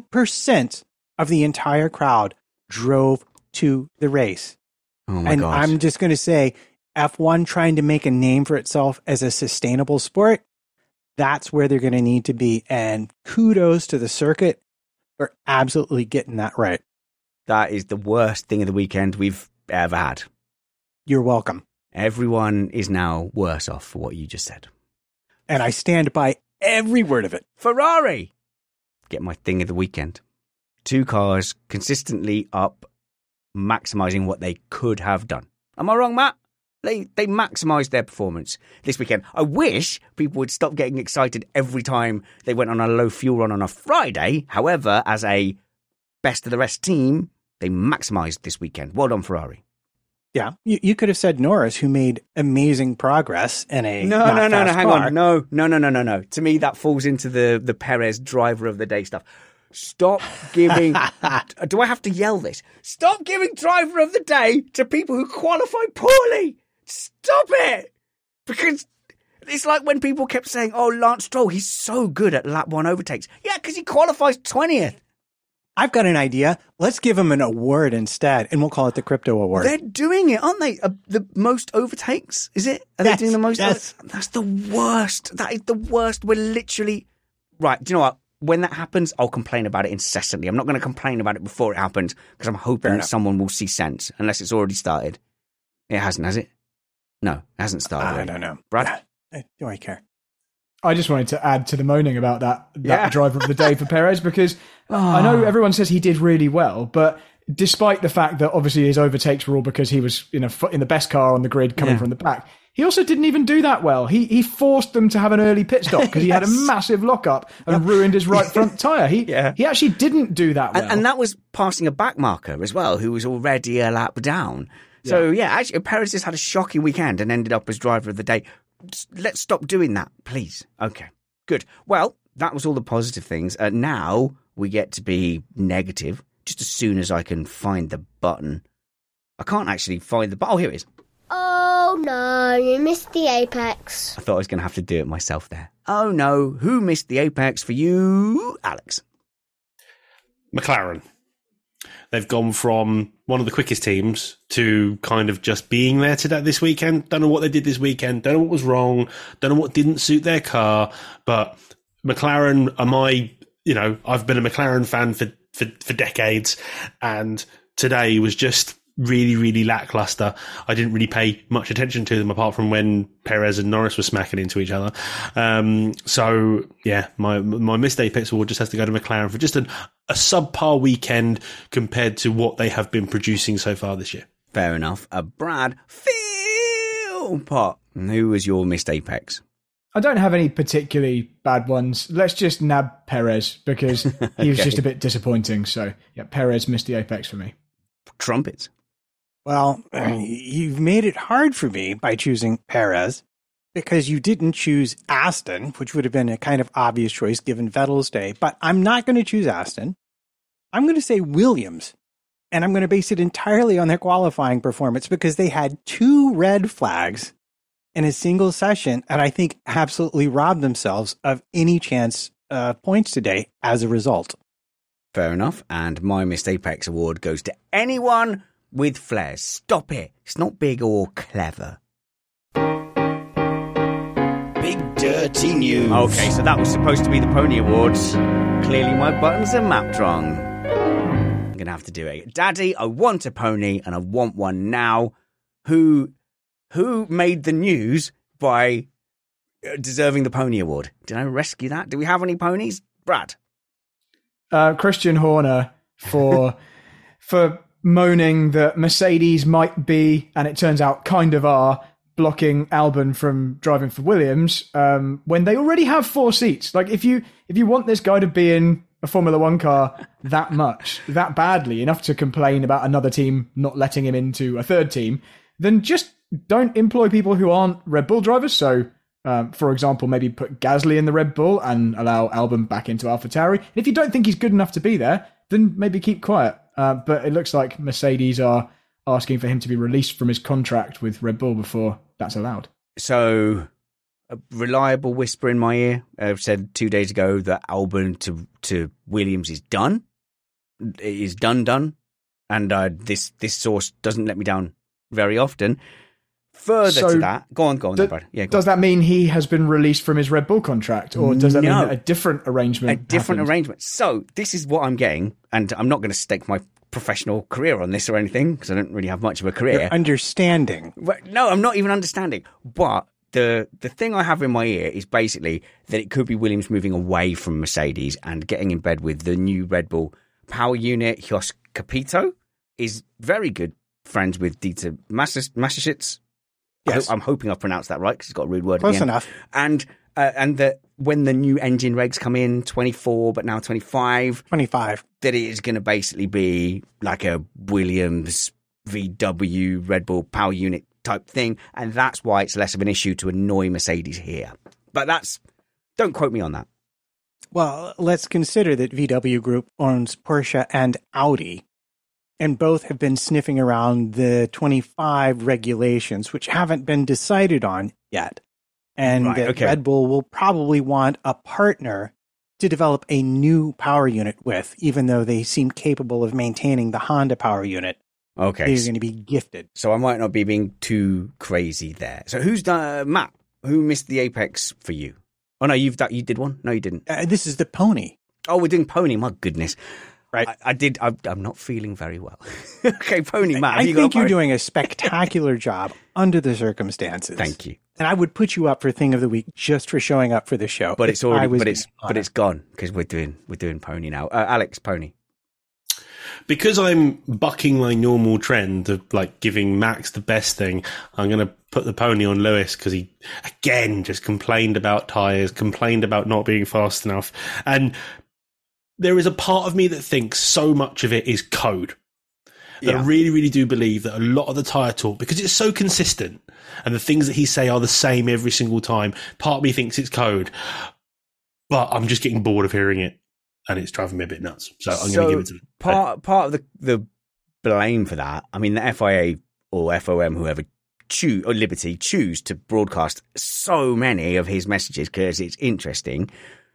2% of the entire crowd drove to the race. Oh my God. I'm just going to say, F1 trying to make a name for itself as a sustainable sport, that's where they're going to need to be. And kudos to the circuit for absolutely getting that right. That is the worst thing of the weekend we've ever had. You're welcome. Everyone is now worse off for what you just said. And I stand by every word of it. Ferrari! Get my thing of the weekend. 2 cars consistently up, maximising what they could have done. Am I wrong, Matt? They maximised their performance this weekend. I wish people would stop getting excited every time they went on a low fuel run on a Friday. However, as a best of the rest team, they maximised this weekend. Well done, Ferrari. Yeah, you could have said Norris, who made amazing progress in a No, hang on. No. To me, that falls into the Perez driver of the day stuff. Stop giving... Do I have to yell this? Stop giving driver of the day to people who qualify poorly. Stop it. Because it's like when people kept saying, oh, Lance Stroll, he's so good at lap 1 overtakes. Yeah, because he qualifies 20th. I've got an idea. Let's give him an award instead, and we'll call it the Crypto Award. They're doing it, aren't they? The most overtakes, is it? Are they doing the most? Yes. That's the worst. That is the worst. We're literally... Right, do you know what? When that happens, I'll complain about it incessantly. I'm not going to complain about it before it happens, because I'm hoping that someone will see sense, unless it's already started. It hasn't, has it? No, it hasn't started. I don't know. Brad? Do I care? I just wanted to add to the moaning about that driver of the day for Perez, because I know everyone says he did really well, but despite the fact that obviously his overtakes were all because he was in the best car on the grid coming from the back, he also didn't even do that well. He forced them to have an early pit stop because he had a massive lockup and ruined his right front tyre. He actually didn't do that well. And that was passing a back marker as well, who was already a lap down. So, actually, Perez just had a shocking weekend and ended up as driver of the day. Let's stop doing that, please. Okay, good. Well, that was all the positive things. Now we get to be negative, just as soon as I can find the button. I can't actually find the button. Oh, here it is. Oh, no, you missed the apex. I thought I was going to have to do it myself there. Oh, no. Who missed the apex for you, Alex? McLaren. They've gone from one of the quickest teams to kind of just being there this weekend. Don't know what they did this weekend. Don't know what was wrong. Don't know what didn't suit their car. But McLaren I've been a McLaren fan for decades, and today was just really, really lackluster. I didn't really pay much attention to them apart from when Perez and Norris were smacking into each other. So yeah, my missed apex award just has to go to McLaren for just a subpar weekend compared to what they have been producing so far this year. Fair enough. Brad Philpott, who was your missed apex? I don't have any particularly bad ones. Let's just nab Perez because he was just a bit disappointing. So yeah, Perez missed the apex for me. Trumpets. Well, you've made it hard for me by choosing Perez. because you didn't choose Aston, which would have been a kind of obvious choice given Vettel's day. But I'm not going to choose Aston. I'm going to say Williams. And I'm going to base it entirely on their qualifying performance because they had 2 red flags in a single session, and I think absolutely robbed themselves of any chance of points today as a result. Fair enough. And my Missed Apex award goes to anyone with flares. Stop it. It's not big or clever. Big dirty news. Okay, so that was supposed to be the Pony Awards. Clearly my buttons are mapped wrong. I'm going to have to do it. Daddy, I want a pony and I want one now. Who made the news by deserving the Pony Award? Did I rescue that? Do we have any ponies? Brad? Christian Horner for moaning that Mercedes might be, and it turns out kind of are, blocking Albon from driving for Williams when they already have 4 seats. Like, if you want this guy to be in a Formula One car that much, that badly, enough to complain about another team not letting him into a third team, then just don't employ people who aren't Red Bull drivers. So, for example, maybe put Gasly in the Red Bull and allow Albon back into AlphaTauri. And if you don't think he's good enough to be there, then maybe keep quiet. But it looks like Mercedes are asking for him to be released from his contract with Red Bull before that's allowed. So, a reliable whisper in my ear said 2 days ago that Albon to Williams is done. It is done. And this source doesn't let me down very often. Further to that, go on, Brad. Yeah, does that mean he has been released from his Red Bull contract, or does that mean that a different arrangement? Arrangement. So this is what I'm getting, and I'm not going to stake my professional career on this or anything because I don't really have much of a career. You're understanding. No, I'm not even understanding. But the thing I have in my ear is basically that it could be Williams moving away from Mercedes and getting in bed with the new Red Bull power unit. Jos Capito is very good friends with Dieter Mateschitz. Yes. I'm hoping I've pronounced that right because it's got a rude word Close at the end. enough. And that when the new engine regs come in, 24, but now 25, that it is going to basically be like a Williams VW Red Bull power unit type thing. And that's why it's less of an issue to annoy Mercedes here. But don't quote me on that. Well, let's consider that VW Group owns Porsche and Audi. And both have been sniffing around the 25 regulations, which haven't been decided on yet. And Red Bull will probably want a partner to develop a new power unit with, even though they seem capable of maintaining the Honda power unit. Okay. They're going to be gifted. So I might not be being too crazy there. So who's done, Matt, who missed the Apex for you? Oh, no, you did one? No, you didn't. This is the pony. Oh, we're doing pony. My goodness. Right. I'm not feeling very well. Okay, Pony Matt. I think you're doing a spectacular job under the circumstances. Thank you. And I would put you up for Thing of the Week just for showing up for the show. But it's gone because we're doing Pony now. Alex, Pony. Because I'm bucking my normal trend of like giving Max the best thing, I'm going to put the pony on Lewis because he again just complained about tyres, complained about not being fast enough, and there is a part of me that thinks so much of it is code. That I really, really do believe that a lot of the tyre talk, because it's so consistent and the things that he say are the same every single time, part of me thinks it's code. But I'm just getting bored of hearing it and it's driving me a bit nuts. So I'm going to give it to them. Part of the blame for that, I mean, the FIA or FOM, whoever, or Liberty, choose to broadcast so many of his messages because it's interesting.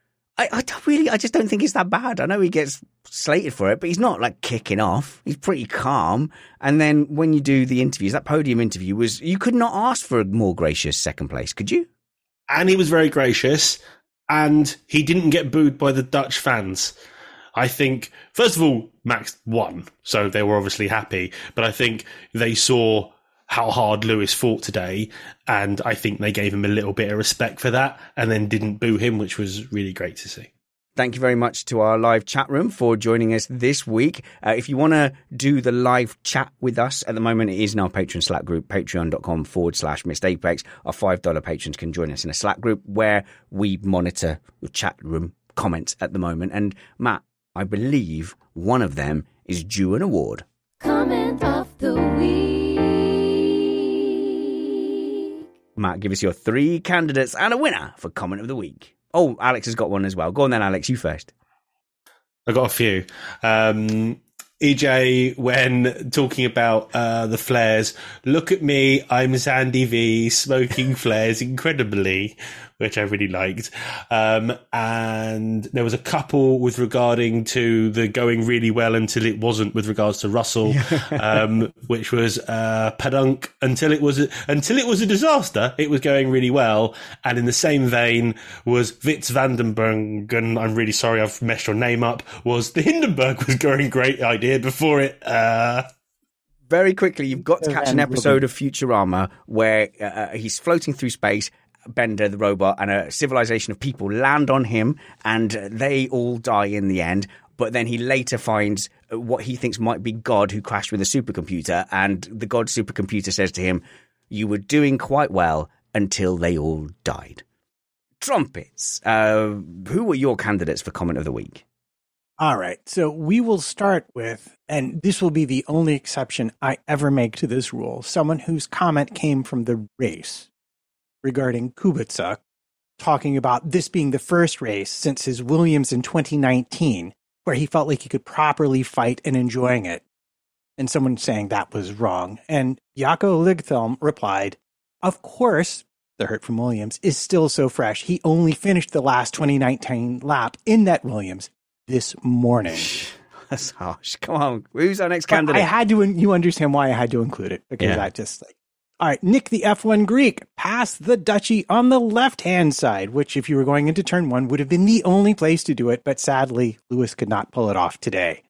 I just don't think it's that bad. I know he gets slated for it, but he's not like kicking off. He's pretty calm. And then when you do the interviews, that podium interview you could not ask for a more gracious second place, could you? And he was very gracious, and he didn't get booed by the Dutch fans. I think, first of all, Max won, so they were obviously happy. But I think they saw how hard Lewis fought today, and I think they gave him a little bit of respect for that and then didn't boo him, which was really great to see. Thank you very much to our live chat room for joining us this week. If you want to do the live chat with us, at the moment it is in our Patreon Slack group, patreon.com/missedapex. Our $5 patrons can join us in a Slack group where we monitor the chat room comments at the moment. And Matt, I believe one of them is due an award. Comment of the week. Matt, give us your 3 candidates and a winner for comment of the week. Oh, Alex has got one as well. Go on then, Alex, you first. I got a few. EJ, when talking about the flares, look at me, I'm Sandy V, smoking flares incredibly, which I really liked. And there was a couple with regarding to the going really well until it wasn't with regards to Russell, which was Padunk until it was a disaster. It was going really well. And in the same vein was Wits Vandenberg, and I'm really sorry I've messed your name up, was the Hindenburg was going great idea before it. Very quickly, you've got to catch an episode of Futurama where he's floating through space. Bender, the robot, and a civilization of people land on him, and they all die in the end. But then he later finds what he thinks might be God, who crashed with a supercomputer, and the God supercomputer says to him, "You were doing quite well until they all died." Trumpets. Who were your candidates for comment of the week? All right, so we will start with, and this will be the only exception I ever make to this rule, someone whose comment came from the race regarding Kubica, talking about this being the first race since his Williams in 2019, where he felt like he could properly fight and enjoying it. And someone saying that was wrong. And Jaco Ligthelm replied, "Of course, the hurt from Williams is still so fresh. He only finished the last 2019 lap in that Williams this morning." That's harsh. Come on. Who's our next candidate? I had to, you understand why I had to include it, because I just like, all right, Nick the F1 Greek passed the Dutchie on the left-hand side, which if you were going into turn 1 would have been the only place to do it, but sadly, Lewis could not pull it off today.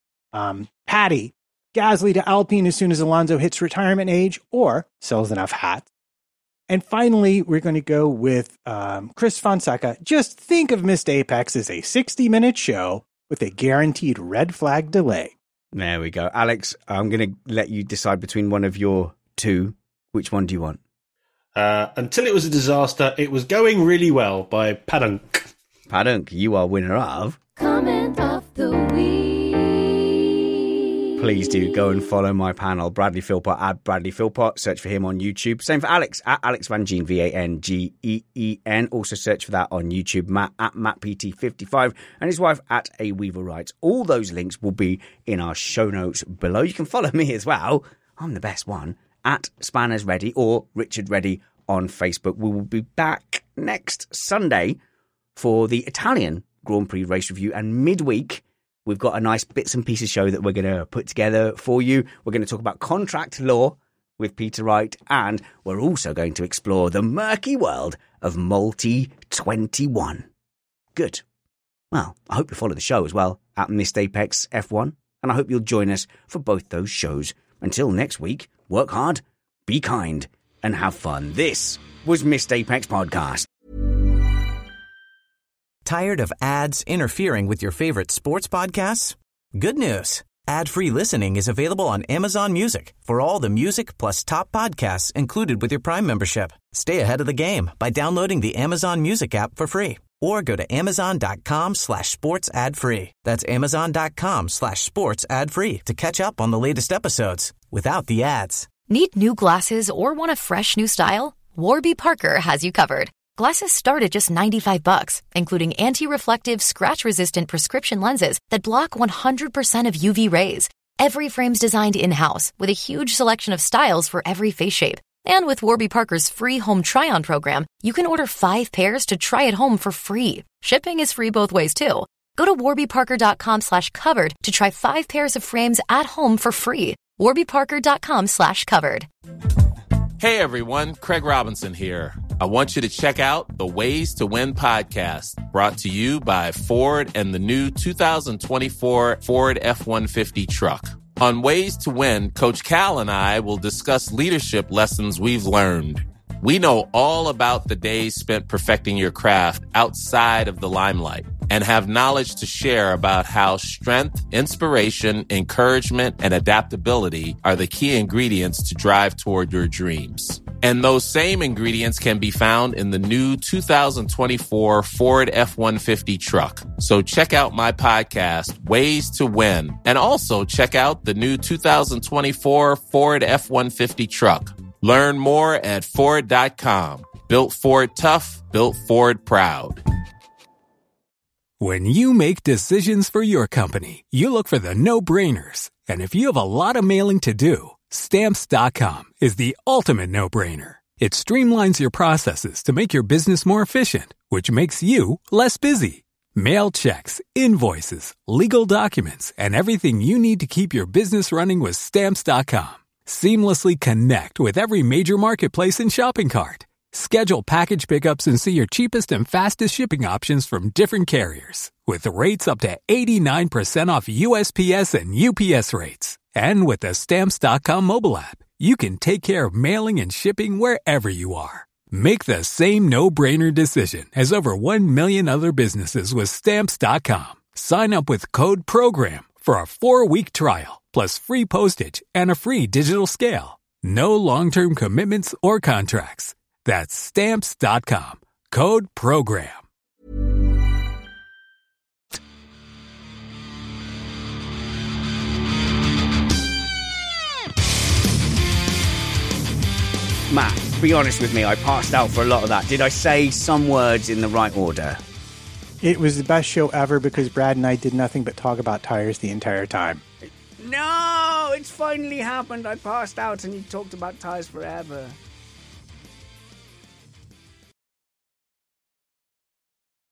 Patty, Gasly to Alpine as soon as Alonso hits retirement age or sells enough hats. And finally, we're going to go with Chris Fonseca. Just think of Missed Apex as a 60-minute show with a guaranteed red flag delay. There we go. Alex, I'm going to let you decide between one of your 2. Which one do you want? Until it was a disaster, it was going really well by Padunk. Padunk, you are winner of Comment of the Week. Please do go and follow my panel, Bradley Philpott, at Bradley Philpott. Search for him on YouTube. Same for Alex, at Alex Van Geen, Vangeen. Also search for that on YouTube. Matt, at MattPT55, and his wife, at A Weaver Writes. All those links will be in our show notes below. You can follow me as well. I'm the best one. At Spanners Ready or Richard Reddy on Facebook. We will be back next Sunday for the Italian Grand Prix race review, and midweek we've got a nice bits and pieces show that we're going to put together for you. We're going to talk about contract law with Peter Wright, and we're also going to explore the murky world of Multi 21. Good. Well, I hope you follow the show as well at Missed Apex F1, and I hope you'll join us for both those shows. Until next week, work hard, be kind, and have fun. This was Missed Apex Podcast. Tired of ads interfering with your favorite sports podcasts? Good news. Ad-free listening is available on Amazon Music for all the music plus top podcasts included with your Prime membership. Stay ahead of the game by downloading the Amazon Music app for free or go to amazon.com/sports ad free. That's amazon.com/sports ad free to catch up on the latest episodes without the ads. Need new glasses or want a fresh new style? Warby Parker has you covered. Glasses start at just $95, including anti-reflective, scratch-resistant prescription lenses that block 100% of UV rays. Every frame's designed in-house with a huge selection of styles for every face shape. And with Warby Parker's free home try-on program, you can order 5 pairs to try at home for free. Shipping is free both ways, too. Go to warbyparker.com/covered to try 5 pairs of frames at home for free. warbyparker.com/covered. Hey, everyone. Craig Robinson here. I want you to check out the Ways to Win podcast, brought to you by Ford and the new 2024 Ford F-150 truck. On Ways to Win, Coach Cal and I will discuss leadership lessons we've learned. We know all about the days spent perfecting your craft outside of the limelight and have knowledge to share about how strength, inspiration, encouragement, and adaptability are the key ingredients to drive toward your dreams. And those same ingredients can be found in the new 2024 Ford F-150 truck. So check out my podcast, Ways to Win, and also check out the new 2024 Ford F-150 truck. Learn more at Ford.com. Built Ford tough, built Ford proud. When you make decisions for your company, you look for the no-brainers. And if you have a lot of mailing to do, Stamps.com is the ultimate no-brainer. It streamlines your processes to make your business more efficient, which makes you less busy. Mail checks, invoices, legal documents, and everything you need to keep your business running with Stamps.com. Seamlessly connect with every major marketplace and shopping cart. Schedule package pickups and see your cheapest and fastest shipping options from different carriers, with rates up to 89% off USPS and UPS rates. And with the Stamps.com mobile app, you can take care of mailing and shipping wherever you are. Make the same no-brainer decision as over 1 million other businesses with Stamps.com. Sign up with code PROGRAM for a 4-week trial, plus free postage and a free digital scale. No long-term commitments or contracts. That's Stamps.com. Code PROGRAM. Matt, be honest with me, I passed out for a lot of that. Did I say some words in the right order? It was the best show ever because Brad and I did nothing but talk about tires the entire time. No, it's finally happened. I passed out and you talked about tires forever.